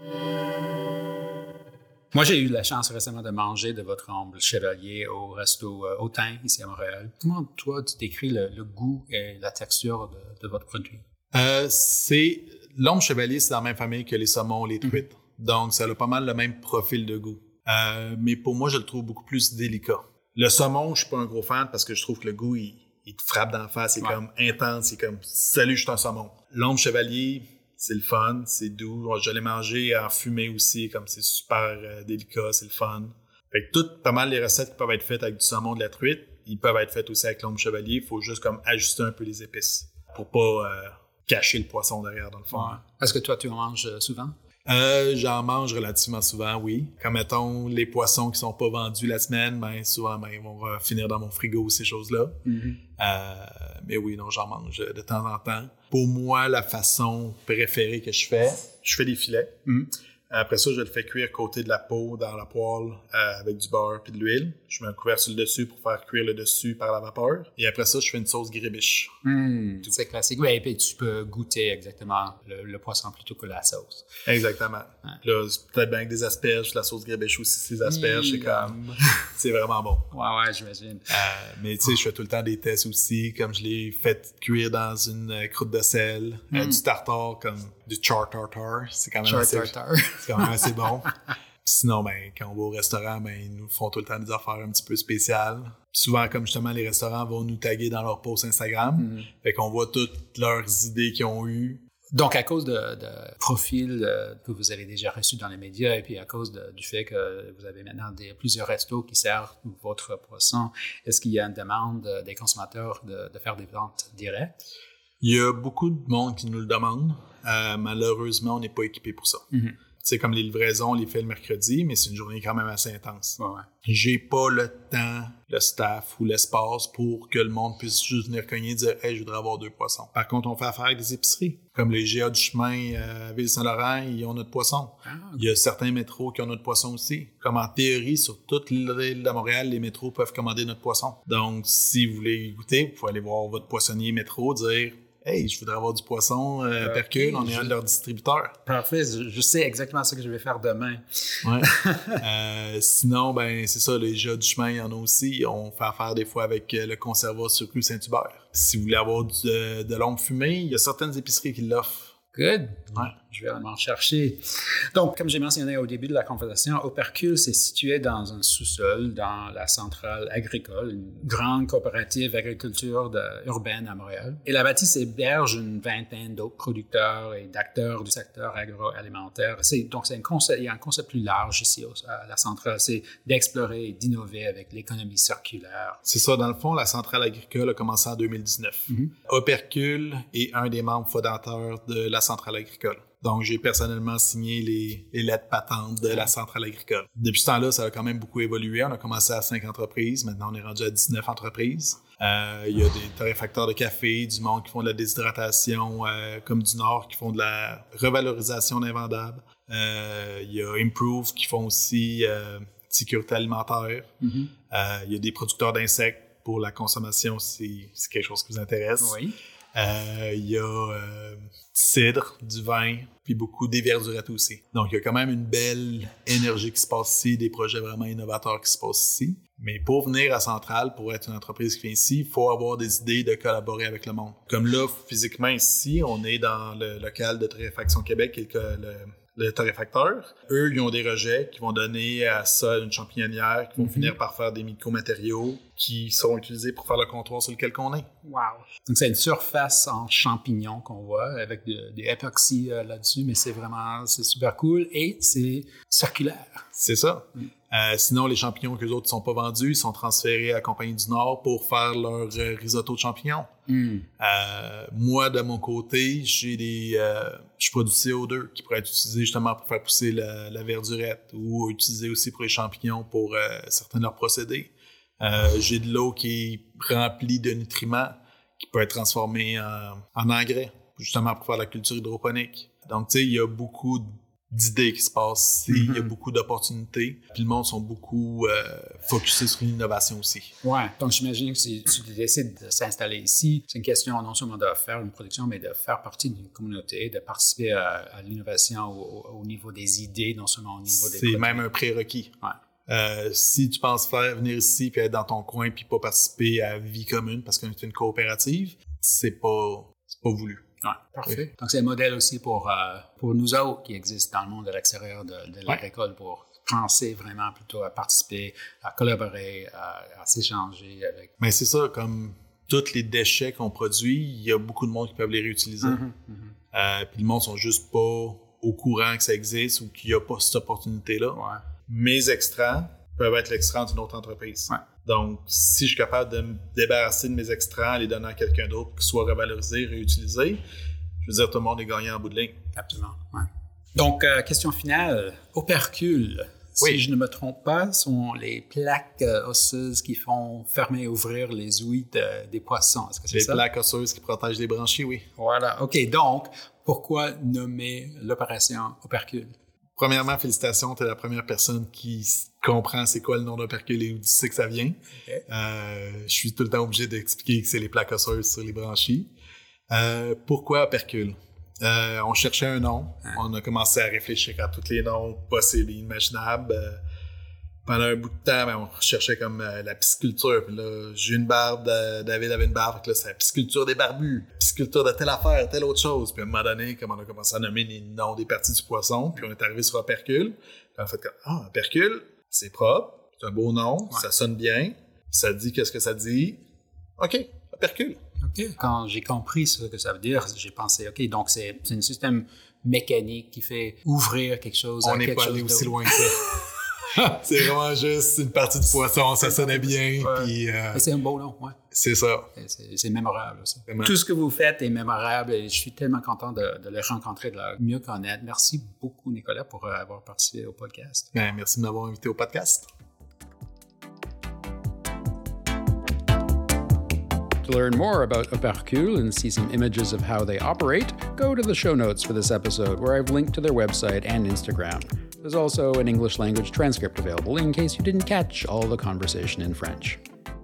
Moi, j'ai eu la chance récemment de manger de votre omble chevalier au resto euh, au Thym, ici à Montréal. Comment, toi, tu décris le, le goût et la texture de, de votre produit? Euh, c'est... L'omble chevalier, c'est dans la même famille que les saumons, les truites. Mm-hmm. Donc, ça a pas mal le même profil de goût. Euh, mais pour moi, je le trouve beaucoup plus délicat. Le saumon, je suis pas un gros fan parce que je trouve que le goût, il, il te frappe d'en face. C'est ouais. comme intense. C'est comme « Salut, je suis un saumon ». L'omble chevalier, c'est le fun, c'est doux. Je l'ai mangé en fumée aussi, comme c'est super euh, délicat, c'est le fun. Fait que toutes, pas mal les recettes qui peuvent être faites avec du saumon, de la truite, ils peuvent être faites aussi avec l'omble chevalier. Il faut juste comme ajuster un peu les épices pour pas euh, cacher le poisson derrière, dans le fond. Ouais. Est-ce que toi, tu en manges souvent? Euh, j'en mange relativement souvent, oui. Comme mettons, les poissons qui sont pas vendus la semaine, ben souvent, ben, ils vont finir dans mon frigo, ces choses-là. Mm-hmm. Euh, mais oui, non, j'en mange de temps en temps. Pour moi, la façon préférée que je fais, je fais des filets. Mm-hmm. Après ça, je le fais cuire côté de la peau dans la poêle euh, avec du beurre puis de l'huile. Je mets un couvert sur le dessus pour faire cuire le dessus par la vapeur. Et après ça, je fais une sauce grébiche. Mmh, c'est classique. Oui, et puis tu peux goûter exactement le, le poisson plutôt que la sauce. Exactement. Ouais. Là, c'est peut-être bien avec des asperges. La sauce grébiche aussi, c'est des asperges. Mmh. C'est comme... c'est vraiment bon. Ouais, ouais, j'imagine. Euh, mais tu sais, je fais tout le temps des tests aussi. Comme je l'ai fait cuire dans une euh, croûte de sel. Mmh. Euh, du tartare, comme du char tartar. C'est quand même char assez... tartar. C'est quand même assez bon. Sinon, ben, quand on va au restaurant, ben, ils nous font tout le temps des affaires un petit peu spéciales. Puis souvent, comme justement, les restaurants vont nous taguer dans leur post Instagram. Mm. Fait qu'on voit toutes leurs idées qu'ils ont eues. Donc, à cause de, de profils euh, que vous avez déjà reçus dans les médias et puis à cause de, du fait que vous avez maintenant des, plusieurs restos qui servent votre poisson, est-ce qu'il y a une demande des consommateurs de, de faire des ventes directes? Il y a beaucoup de monde qui nous le demande. Euh, malheureusement, on n'est pas équipé pour ça. Mm-hmm. C'est comme les livraisons, on les fait le mercredi, mais c'est une journée quand même assez intense. Ouais. J'ai pas le temps, le staff ou l'espace pour que le monde puisse juste venir cogner et dire « Hey, je voudrais avoir deux poissons ». Par contre, on fait affaire avec des épiceries. Comme les G A du chemin à Ville-Saint-Laurent, ils ont notre poisson. Ah, okay. Il y a certains métros qui ont notre poisson aussi. Comme en théorie, sur toute l'île de Montréal, les métros peuvent commander notre poisson. Donc, si vous voulez goûter, vous pouvez aller voir votre poissonnier métro, dire « Hey, je voudrais avoir du poisson, euh, okay, Percule, on est je... un de leurs distributeurs. » Parfait, je sais exactement ce que je vais faire demain. Ouais. euh, sinon, ben c'est ça, les G A du chemin, il y en a aussi. On fait affaire des fois avec le Conserva sur rue Saint-Hubert. Si vous voulez avoir du, de, de l'ombre fumée, il y a certaines épiceries qui l'offrent. Good. Ouais. Je vais m'en chercher. Donc, comme j'ai mentionné au début de la conversation, Opercule, c'est situé dans un sous-sol, dans la centrale agricole, une grande coopérative agriculture de, urbaine à Montréal. Et la bâtisse héberge une vingtaine d'autres producteurs et d'acteurs du secteur agroalimentaire. C'est, donc, c'est un concept, il y a un concept plus large ici à la centrale, c'est d'explorer et d'innover avec l'économie circulaire. C'est ça, dans le fond, la centrale agricole a commencé en deux mille dix-neuf. Mm-hmm. Opercule est un des membres fondateurs de la centrale agricole. Donc, j'ai personnellement signé les, les lettres patentes de la centrale agricole. Depuis ce temps-là, ça a quand même beaucoup évolué. On a commencé à cinq entreprises. Maintenant, on est rendu à dix-neuf entreprises. Euh, il y a des torréfacteurs de café, du monde qui font de la déshydratation, euh, comme du Nord, qui font de la revalorisation d'invendables. Euh, il y a Improve qui font aussi euh, sécurité alimentaire. Mm-hmm. Euh, il y a des producteurs d'insectes pour la consommation si c'est quelque chose qui vous intéresse. Oui. Euh, il y a euh, cidre, du vin, puis beaucoup d'éverdurettes aussi. Donc, il y a quand même une belle énergie qui se passe ici, des projets vraiment innovateurs qui se passent ici. Mais pour venir à Centrale, pour être une entreprise qui vient ici, il faut avoir des idées de collaborer avec le monde. Comme là, physiquement ici, on est dans le local de Torréfaction Québec, qui est le, le, le torréfacteur. Eux, ils ont des rejets qui vont donner à ça une champignon-nière, qui vont mm-hmm. finir par faire des micromatériaux qui seront utilisés pour faire le comptoir sur lequel on est. Wow! Donc, c'est une surface en champignons qu'on voit avec de, des époxy euh, là-dessus, mais c'est vraiment, c'est super cool et c'est circulaire. C'est ça. Mm. Euh, sinon, les champignons qu'eux autres ne sont pas vendus, ils sont transférés à la Compagnie du Nord pour faire leur euh, risotto de champignons. Mm. Euh, moi, de mon côté, j'ai des, euh, je produis C O deux qui pourrait être utilisé justement pour faire pousser la, la verdurette ou utilisé aussi pour les champignons pour euh, certains de leurs procédés. Euh, j'ai de l'eau qui est remplie de nutriments qui peut être transformée en, en engrais, justement pour faire la culture hydroponique. Donc, tu sais, il y a beaucoup d'idées qui se passent ici, mm-hmm. il y a beaucoup d'opportunités, puis le monde sont beaucoup euh, focusés sur l'innovation aussi. Ouais, donc j'imagine que si tu décides de s'installer ici, c'est une question non seulement de faire une production, mais de faire partie d'une communauté, de participer à, à l'innovation au, au niveau des idées, non seulement au niveau des C'est produits. même un prérequis. Ouais. Euh, si tu penses faire venir ici puis être dans ton coin puis pas participer à vie commune parce qu'on est une coopérative, c'est pas c'est pas voulu. Ouais, parfait. Oui. Donc c'est un modèle aussi pour euh, pour nous autres qui existent dans le monde de l'extérieur de, de l'agricole ouais. pour penser vraiment plutôt à participer, à collaborer, à, à s'échanger avec. Mais c'est ça, comme tous les déchets qu'on produit, il y a beaucoup de monde qui peuvent les réutiliser. Mm-hmm, mm-hmm. Euh, puis le monde sont juste pas au courant que ça existe ou qu'il y a pas cette opportunité-là. Ouais. Mes extrants peuvent être l'extrait d'une autre entreprise. Ouais. Donc, si je suis capable de me débarrasser de mes extrants, les donner à quelqu'un d'autre, qui soit revalorisé, réutilisé, je veux dire, tout le monde est gagnant en bout de ligne. Absolument, ouais. Donc, euh, question finale. Opercule, oui. si je ne me trompe pas, sont les plaques euh, osseuses qui font fermer et ouvrir les ouïes de, des poissons. Est-ce que c'est les ça? Les plaques osseuses qui protègent les branchies, oui. Voilà. OK, donc, pourquoi nommer l'opération Opercule? Premièrement, félicitations, tu es la première personne qui comprend c'est quoi le nom d'opercule et où tu sais que ça vient. Okay. Euh, je suis tout le temps obligé d'expliquer que c'est les plaques osseuses sur les branchies. Euh, pourquoi opercule? Euh, on cherchait un nom. Hein? On a commencé à réfléchir à tous les noms possibles et imaginables. Euh, pendant un bout de temps, ben, on cherchait comme euh, la pisciculture. Puis là, j'ai une barbe, de, David avait une barbe. Fait que là, c'est la pisciculture des barbus. Pisciculture de telle affaire, telle autre chose. Puis à un moment donné, comme on a commencé à nommer les noms des parties du poisson, puis on est arrivé sur opercule. Puis on a fait comme, ah, opercule, c'est propre, c'est un beau nom, ouais. ça sonne bien, ça dit qu'est-ce que ça dit. OK, opercule. OK. Quand j'ai compris ce que ça veut dire, j'ai pensé, OK, donc c'est, c'est un système mécanique qui fait ouvrir quelque chose on à quelque chose. On n'est pas allé aussi loin que ça. C'est vraiment juste une partie du poisson, ça sonnait bien. Ouais. Puis, euh, c'est un beau nom, ouais. C'est ça. C'est, c'est mémorable aussi. Vraiment. Tout ce que vous faites est mémorable et je suis tellement content de, de les rencontrer, de les mieux connaître. Merci beaucoup, Nicolas, pour avoir participé au podcast. Ben, merci de m'avoir invité au podcast. To learn more about Opercule and see some images of how they operate, go to the show notes for this episode where I've linked to their website and Instagram. There's also an English language transcript available in case you didn't catch all the conversation in French.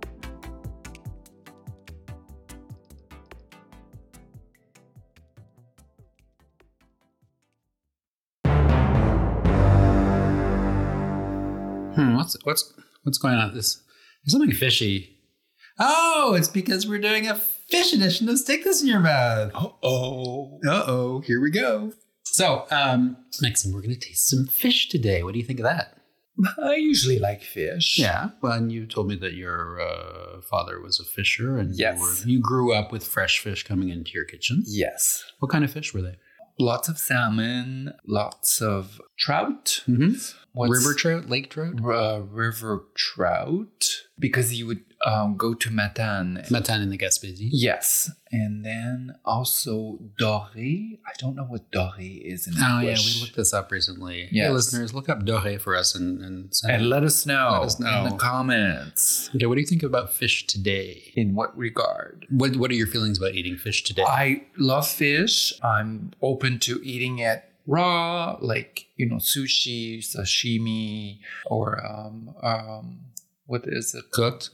Hmm, what's what's what's going on? This there's something fishy. Oh, it's because we're doing a fish edition of Stick This in Your Mouth. Uh-oh. Uh-oh, here we go. So, um, Maxim, we're going to taste some fish today. What do you think of that? I usually like fish. Yeah, well, and you told me that your uh, father was a fisher, and Yes. you, were, you grew up with fresh fish coming into your kitchen. Yes. What kind of fish were they? Lots of salmon, lots of trout. Mm-hmm. What's- River trout, lake trout? Uh, river trout. Because you would um, go to Matane. Matane in the Gaspésie. Yes. And then also doré. I don't know what doré is in Oh, yeah, English. we looked this up recently. Yes. Hey, listeners, look up doré for us and and, send And it. let us know, Let us know. in the comments. Okay, what do you think about fish today? In what regard? What What are your feelings about eating fish today? I love fish. I'm open to eating it raw, like, you know, sushi, sashimi, or um, um, what is it? Cooked.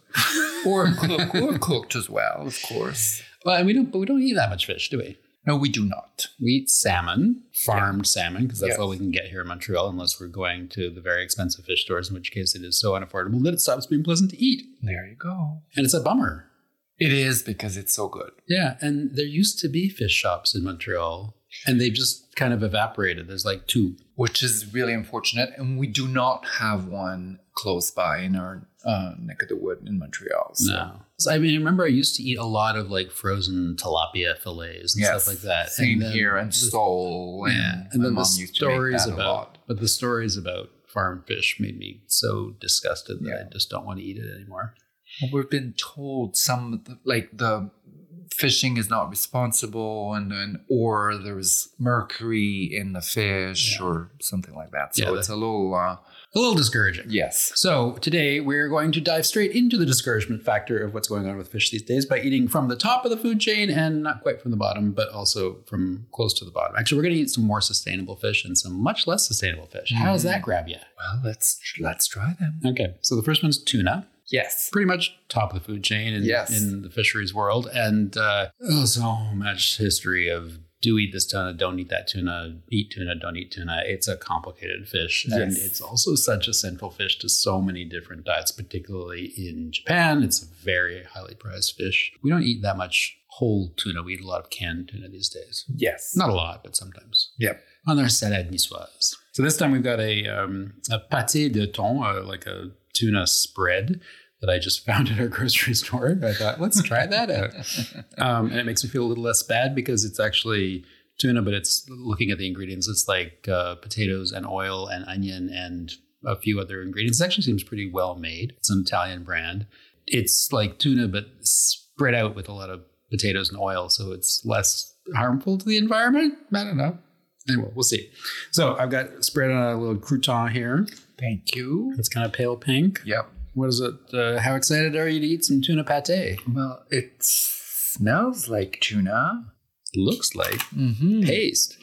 Or cook, or cooked as well, of course. Well, and we don't, but we don't eat that much fish, do we? No, we do not. We eat salmon, farmed salmon, because that's Yes. all we can get here in Montreal, unless we're going to the very expensive fish stores, in which case it is so unaffordable that it stops being pleasant to eat. There you go. And it's a bummer. It is because it's so good. Yeah, and there used to be fish shops in Montreal, and they've just kind of evaporated. There's like two. Which is really unfortunate. And we do not have one close by in our uh, neck of the wood in Montreal. So. No. So, I mean, I remember I used to eat a lot of like frozen tilapia fillets and Yes, stuff like that. Same And then here, and the- sole. And, Yeah, and my then the mom used to make stories that a about, lot. but the stories about farmed fish made me so disgusted that Yeah. I just don't want to eat it anymore. We've been told some, of the- like the fishing is not responsible, and then or there's mercury in the fish Yeah. or something like that. So Yeah, it's a little, uh, A little discouraging. yes. So today we're going to dive straight into the discouragement factor of what's going on with fish these days by eating from the top of the food chain and not quite from the bottom, but also from close to the bottom. Actually, we're going to eat some more sustainable fish and some much less sustainable fish. How does that grab you? Well, let's let's try them. Okay, so the first one's tuna. Yes. Pretty much top of the food chain in, Yes. in the fisheries world. And uh, oh, so much history of do eat this tuna, don't eat that tuna, eat tuna, don't eat tuna. It's a complicated fish. And Yes. it's also such a central fish to so many different diets, particularly in Japan. It's a very highly prized fish. We don't eat that much whole tuna. We eat a lot of canned tuna these days. Yes. Not a lot, but sometimes. Yep. On our salade niçoise. So this time we've got a, um, a pâté de thon, uh, like a tuna spread that I just found at our grocery store. I thought, let's try that out. Um, and it makes me feel a little less bad because it's actually tuna, but it's looking at the ingredients. It's like uh, potatoes and oil and onion and a few other ingredients. It actually seems pretty well made. It's an Italian brand. It's like tuna, but spread out with a lot of potatoes and oil. So it's less harmful to the environment. I don't know. Anyway, we'll see. So I've got spread on a little crouton here. Thank you. It's kind of pale pink. Yep. What is it? Uh, how excited are you to eat some tuna pate? Well, it smells like tuna. Looks like Mm-hmm. paste.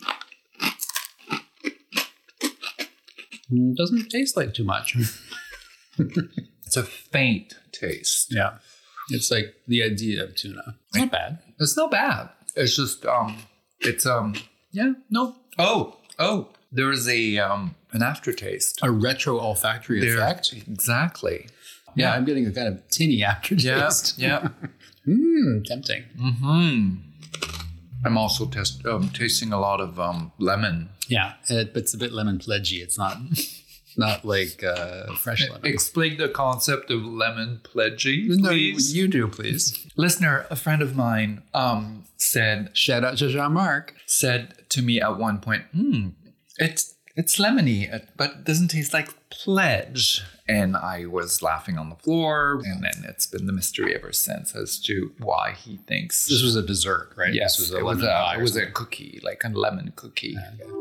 Mm, Doesn't taste like too much. It's a faint taste. Yeah. It's like the idea of tuna. It's not bad. It's not bad. It's just um, it's um, yeah, no. Oh, oh, there is a um, an aftertaste. A retro olfactory There- effect. Exactly. Yeah, I'm getting a kind of tinny aftertaste. Yeah. Mmm, tempting. Mm-hmm. I'm also test, um, tasting a lot of um, lemon. Yeah, it, but it's a bit lemon pledgy. It's not not like uh, fresh lemon. Explain the concept of lemon pledgy, No, please. you do, please. Listener, a friend of mine um, said Shout out to Jean-Marc. said to me at one point, hmm, it's it's lemony, uh, but it doesn't taste like pledge. And I was laughing on the floor, and then it's been the mystery ever since as to why he thinks. This was a dessert, right? yes, This was a it was lemon a, pie it or was a something. cookie, like a lemon cookie.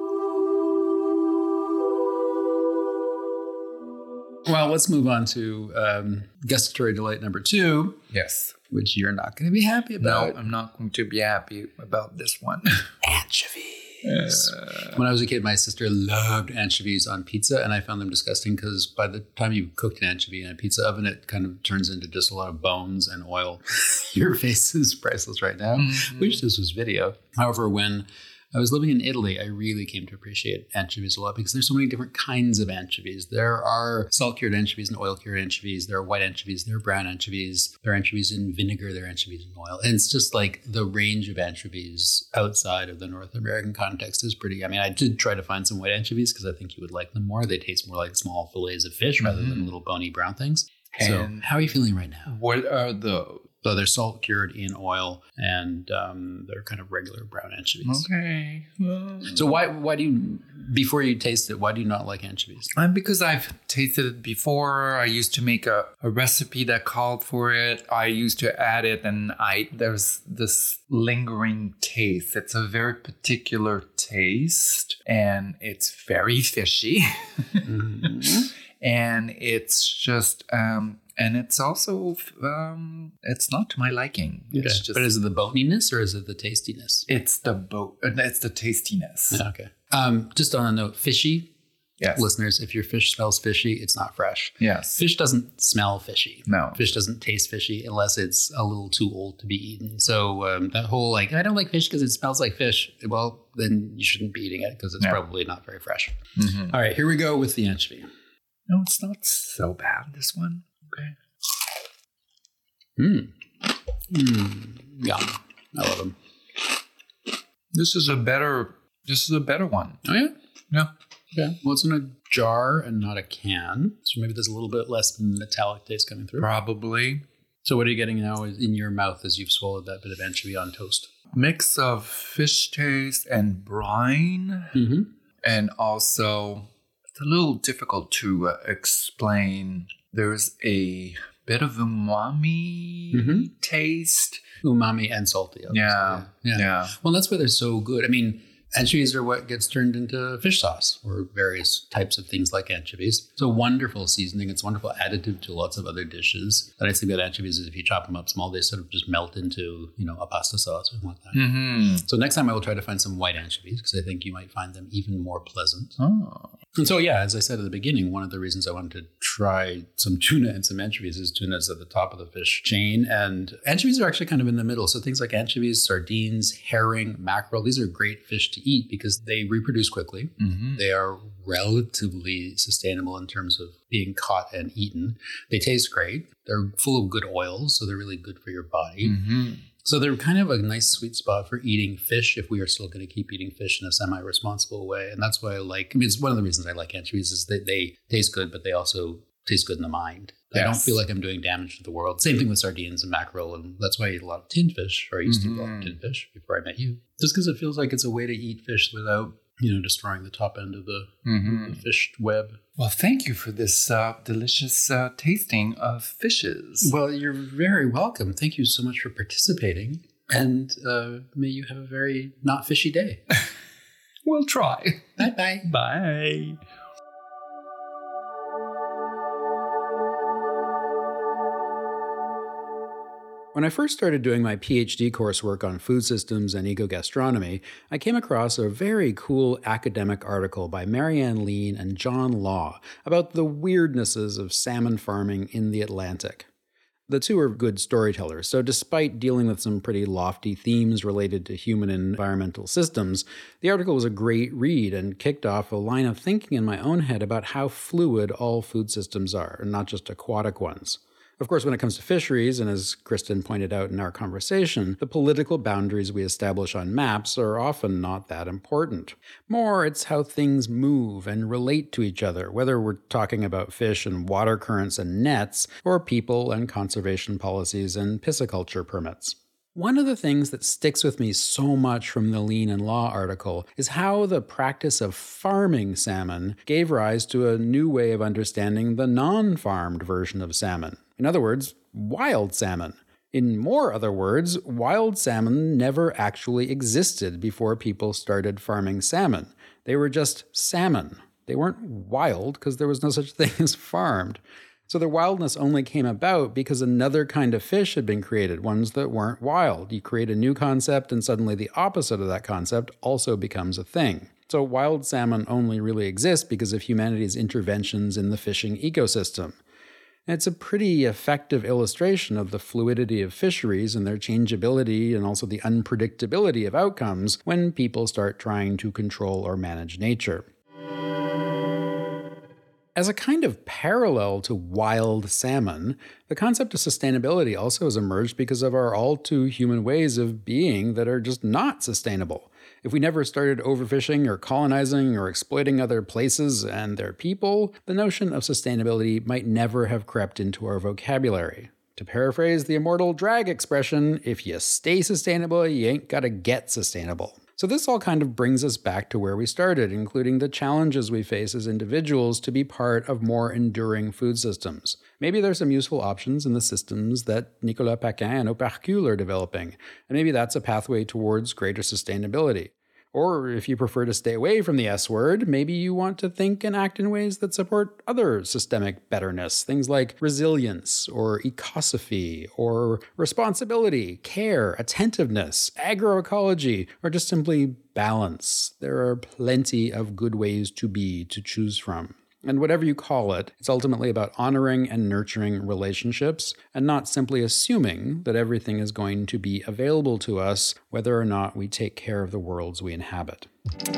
Well, let's move on to um, gustatory delight number two, Yes. which you're not going to be happy No, about. I'm not going to be happy about this one. Anchovies. When I was a kid, my sister loved anchovies on pizza, and I found them disgusting because by the time you cooked an anchovy in a pizza oven, it kind of turns into just a lot of bones and oil. Your face is priceless right now. Mhm. Wish this was video. However, when I was living in Italy, I really came to appreciate anchovies a lot because there's so many different kinds of anchovies. There are salt-cured anchovies and oil-cured anchovies. There are white anchovies. There are brown anchovies. There are anchovies in vinegar. There are anchovies in oil. And it's just like the range of anchovies outside of the North American context is pretty... I mean, I did try to find some white anchovies because I think you would like them more. They taste more like small fillets of fish rather mm-hmm. than little bony brown things. And so how are you feeling right now? What are those? So they're salt cured in oil, and um, they're kind of regular brown anchovies. Okay. Well, so why why do you, before you taste it, why do you not like anchovies? Um, because I've tasted it before. I used to make a, a recipe that called for it. I used to add it, and I there's this lingering taste. It's a very particular taste, and it's very fishy. mm-hmm. And it's just... Um, And it's also, um, it's not to my liking. Okay. It's just, but is it the boniness or is it the tastiness? It's the bo- It's the tastiness. Okay. Um, just on a note, fishy. Yes. Listeners, if your fish smells fishy, it's not fresh. Yes. Fish doesn't smell fishy. No. Fish doesn't taste fishy unless it's a little too old to be eaten. So um, that whole like, I don't like fish because it smells like fish. Well, then you shouldn't be eating it because it's yeah. probably not very fresh. Mm-hmm. All right, here we go with the anchovy. No, it's not so bad, this one. Okay. Mmm. Mmm. Yum. I love them. This is a better, this is a better one. Oh, yeah? Yeah. Yeah. Well, it's in a jar and not a can. So maybe there's a little bit less metallic taste coming through. Probably. So what are you getting now in your mouth as you've swallowed that bit of anchovy on toast? Mix of fish taste and brine. Mm-hmm. And also, it's a little difficult to uh, explain. There's a bit of umami mm-hmm. taste. Umami and salty. Yeah. yeah. Yeah. Well, that's why they're so good. I mean, anchovies are what gets turned into fish sauce or various types of things like anchovies. It's a wonderful seasoning. It's a wonderful additive to lots of other dishes. The nice thing about anchovies is if you chop them up small, they sort of just melt into, you know, a pasta sauce or something like that. Mm-hmm. So next time I will try to find some white anchovies because I think you might find them even more pleasant. Oh. And so, yeah, as I said at the beginning, one of the reasons I wanted to try some tuna and some anchovies is tuna is at the top of the fish chain. And anchovies are actually kind of in the middle. So things like anchovies, sardines, herring, mackerel, these are great fish to eat because they reproduce quickly. Mm-hmm. They are relatively sustainable in terms of being caught and eaten. They taste great. They're full of good oils, so they're really good for your body. Mm-hmm. So they're kind of a nice sweet spot for eating fish if we are still going to keep eating fish in a semi-responsible way. And that's why I like, I mean, it's one of the reasons I like anchovies is that they taste good, but they also taste good in the mind. Yes. I don't feel like I'm doing damage to the world. Same thing with sardines and mackerel. And that's why I eat a lot of tinned fish, or I used mm-hmm. to eat a lot of tinned fish before I met you. Just because it feels like it's a way to eat fish without, you know, destroying the top end of the, mm-hmm. the fish web. Well, thank you for this uh, delicious uh, tasting of fishes. Well, you're very welcome. Thank you so much for participating. And uh, may you have a very not fishy day. We'll try. Bye-bye. Bye. When I first started doing my PhD coursework on food systems and ecogastronomy, I came across a very cool academic article by Marianne Lean and John Law about the weirdnesses of salmon farming in the Atlantic. The two are good storytellers, so despite dealing with some pretty lofty themes related to human and environmental systems, the article was a great read and kicked off a line of thinking in my own head about how fluid all food systems are, and not just aquatic ones. Of course, when it comes to fisheries, and as Kristen pointed out in our conversation, the political boundaries we establish on maps are often not that important. More, it's how things move and relate to each other, whether we're talking about fish and water currents and nets, or people and conservation policies and pisciculture permits. One of the things that sticks with me so much from the Lean and Law article is how the practice of farming salmon gave rise to a new way of understanding the non-farmed version of salmon. In other words, wild salmon. In more other words, wild salmon never actually existed before people started farming salmon. They were just salmon. They weren't wild because there was no such thing as farmed. So their wildness only came about because another kind of fish had been created, ones that weren't wild. You create a new concept and suddenly the opposite of that concept also becomes a thing. So wild salmon only really exists because of humanity's interventions in the fishing ecosystem. It's a pretty effective illustration of the fluidity of fisheries and their changeability and also the unpredictability of outcomes when people start trying to control or manage nature. As a kind of parallel to wild salmon, the concept of sustainability also has emerged because of our all too human ways of being that are just not sustainable. If we never started overfishing or colonizing or exploiting other places and their people, the notion of sustainability might never have crept into our vocabulary. To paraphrase the immortal drag expression, if you stay sustainable, you ain't gotta get sustainable. So this all kind of brings us back to where we started, including the challenges we face as individuals to be part of more enduring food systems. Maybe there's some useful options in the systems that Nicolas Paquin and Opercule are developing, and maybe that's a pathway towards greater sustainability. Or if you prefer to stay away from the S word, maybe you want to think and act in ways that support other systemic betterness, things like resilience, or ecosophy, or responsibility, care, attentiveness, agroecology, or just simply balance. There are plenty of good ways to be to choose from. And whatever you call it, it's ultimately about honoring and nurturing relationships and not simply assuming that everything is going to be available to us, whether or not we take care of the worlds we inhabit.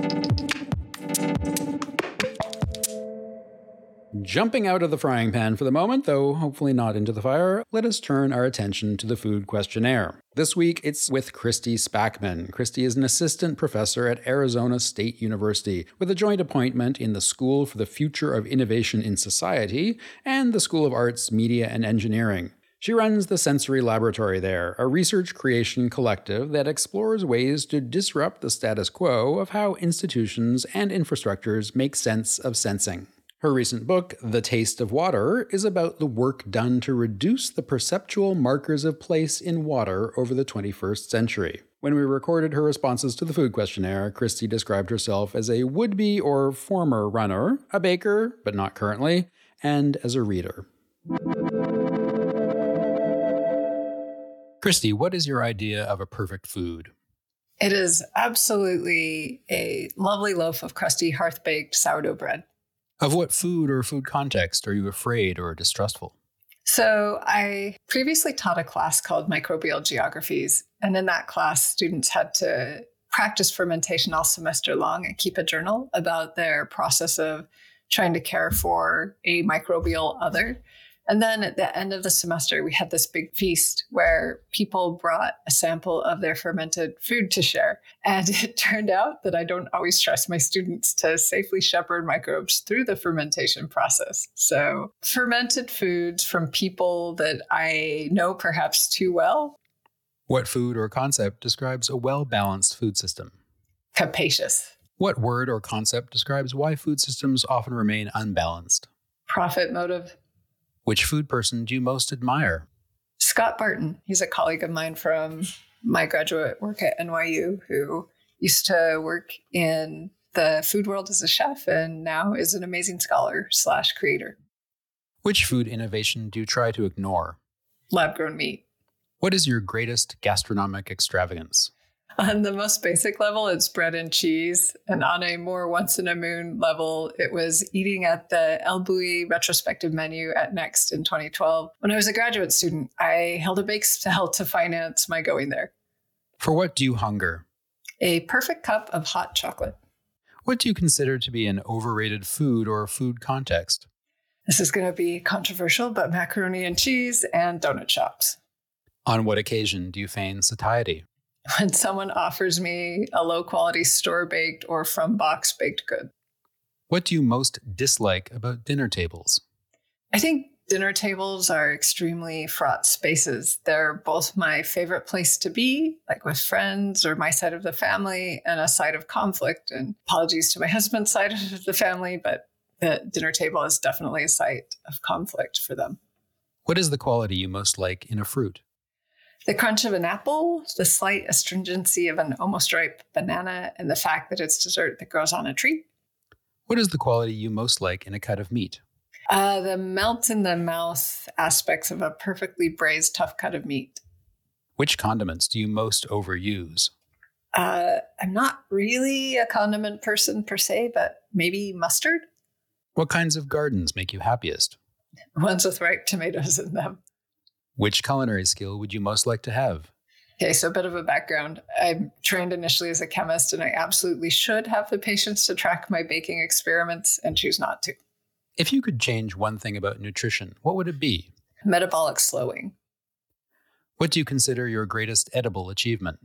Jumping out of the frying pan for the moment, though hopefully not into the fire, let us turn our attention to the food questionnaire. This week, it's with Christy Spackman. Christy is an assistant professor at Arizona State University, with a joint appointment in the School for the Future of Innovation in Society and the School of Arts, Media, and Engineering. She runs the Sensory Laboratory there, a research creation collective that explores ways to disrupt the status quo of how institutions and infrastructures make sense of sensing. Her recent book, The Taste of Water, is about the work done to reduce the perceptual markers of place in water over the twenty-first century. When we recorded her responses to the food questionnaire, Christy described herself as a would-be or former runner, a baker, but not currently, and as a reader. Christy, what is your idea of a perfect food? It is absolutely a lovely loaf of crusty hearth-baked sourdough bread. Of what food or food context are you afraid or distrustful? So I previously taught a class called Microbial Geographies, and in that class, students had to practice fermentation all semester long and keep a journal about their process of trying to care for a microbial other. And then at the end of the semester, we had this big feast where people brought a sample of their fermented food to share. And it turned out that I don't always trust my students to safely shepherd microbes through the fermentation process. So fermented foods from people that I know perhaps too well. What food or concept describes a well-balanced food system? Capacious. What word or concept describes why food systems often remain unbalanced? Profit motive. Which food person do you most admire? Scott Barton. He's a colleague of mine from my graduate work at N Y U who used to work in the food world as a chef and now is an amazing scholar slash creator. Which food innovation do you try to ignore? Lab-grown meat. What is your greatest gastronomic extravagance? On the most basic level, it's bread and cheese. And on a more once-in-a-moon level, it was eating at the El Bulli retrospective menu at Next in twenty twelve. When I was a graduate student, I held a bake sale to finance my going there. For what do you hunger? A perfect cup of hot chocolate. What do you consider to be an overrated food or food context? This is going to be controversial, but macaroni and cheese and donut shops. On what occasion do you feign satiety? When someone offers me a low-quality store-baked or from-box baked good. What do you most dislike about dinner tables? I think dinner tables are extremely fraught spaces. They're both my favorite place to be, like with friends or my side of the family, and a side of conflict. And apologies to my husband's side of the family, but the dinner table is definitely a site of conflict for them. What is the quality you most like in a fruit? The crunch of an apple, the slight astringency of an almost ripe banana, and the fact that it's dessert that grows on a tree. What is the quality you most like in a cut of meat? Uh, the melt in the mouth aspects of a perfectly braised tough cut of meat. Which condiments do you most overuse? Uh, I'm not really a condiment person per se, but maybe mustard. What kinds of gardens make you happiest? ones with ripe tomatoes in them. Which culinary skill would you most like to have? Okay, so a bit of a background. I trained initially as a chemist, and I absolutely should have the patience to track my baking experiments and choose not to. If you could change one thing about nutrition, what would it be? Metabolic slowing. What do you consider your greatest edible achievement?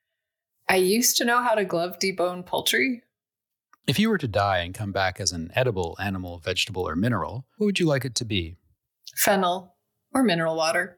I used to know how to glove debone poultry. If you were to die and come back as an edible animal, vegetable, or mineral, what would you like it to be? Fennel or mineral water.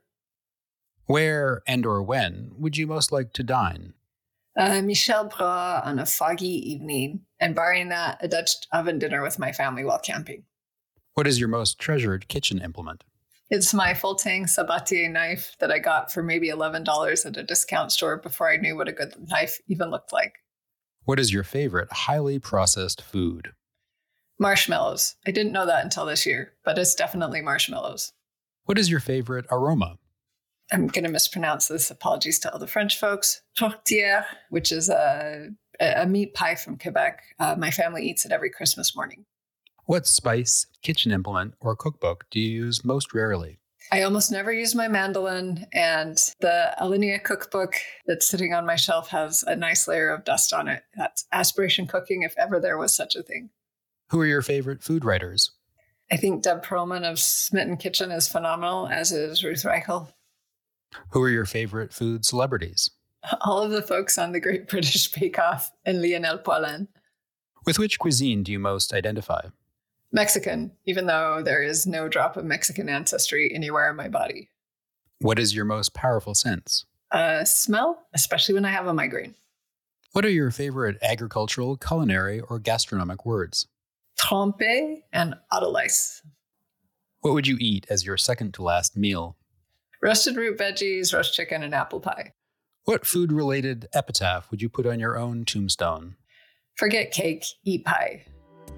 Where and or when would you most like to dine? Uh, Michel Bras on a foggy evening, and barring that, a Dutch oven dinner with my family while camping. What is your most treasured kitchen implement? It's my Fultang Sabatier knife that I got for maybe eleven dollars at a discount store before I knew what a good knife even looked like. What is your favorite highly processed food? Marshmallows. I didn't know that until this year, but it's definitely marshmallows. What is your favorite aroma? I'm going to mispronounce this. Apologies to all the French folks. Tourtière, which is a, a meat pie from Quebec. Uh, my family eats it every Christmas morning. What spice, kitchen implement, or cookbook do you use most rarely? I almost never use my mandolin, and the Alinea cookbook that's sitting on my shelf has a nice layer of dust on it. That's aspiration cooking, if ever there was such a thing. Who are your favorite food writers? I think Deb Perlman of Smitten Kitchen is phenomenal, as is Ruth Reichel. Who are your favorite food celebrities? All of the folks on the Great British Bake Off and Lionel Poilin. With which cuisine do you most identify? Mexican, even though there is no drop of Mexican ancestry anywhere in my body. What is your most powerful sense? Uh, smell, especially when I have a migraine. What are your favorite agricultural, culinary, or gastronomic words? Trempé and autolyse. What would you eat as your second to last meal? Roasted root veggies, roast chicken, and apple pie. What food-related epitaph would you put on your own tombstone? Forget cake, eat pie.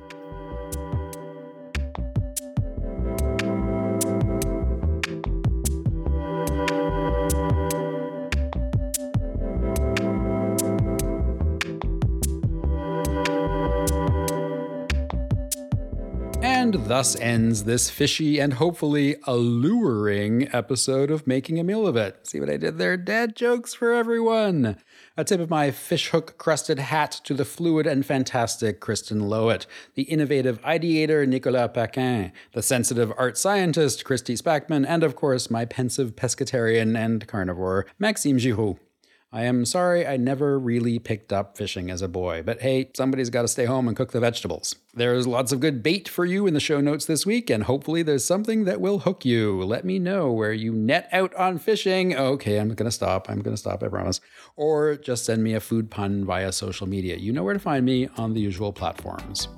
And thus ends this fishy and hopefully alluring episode of Making a Meal of It. See what I did there? Dad jokes for everyone. A tip of my fishhook-crusted hat to the fluid and fantastic Kristen Lowett, the innovative ideator Nicolas Paquin, the sensitive art scientist Christy Spackman, and of course my pensive pescatarian and carnivore Maxime Giroux. I am sorry I never really picked up fishing as a boy, but hey, somebody's got to stay home and cook the vegetables. There's lots of good bait for you in the show notes this week, and hopefully there's something that will hook you. Let me know where you net out on fishing. Okay, I'm going to stop. I'm going to stop, I promise. Or just send me a food pun via social media. You know where to find me on the usual platforms.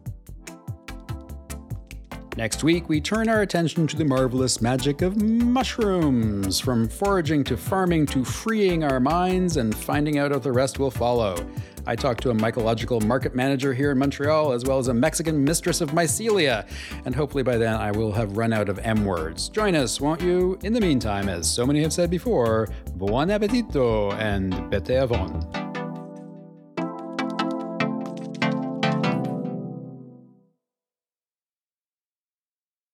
Next week, we turn our attention to the marvelous magic of mushrooms, from foraging to farming to freeing our minds and finding out if the rest will follow. I talked to a mycological market manager here in Montreal, as well as a Mexican mistress of mycelia, and hopefully by then I will have run out of M words. Join us, won't you? In the meantime, as so many have said before, buon appetito and bete avon.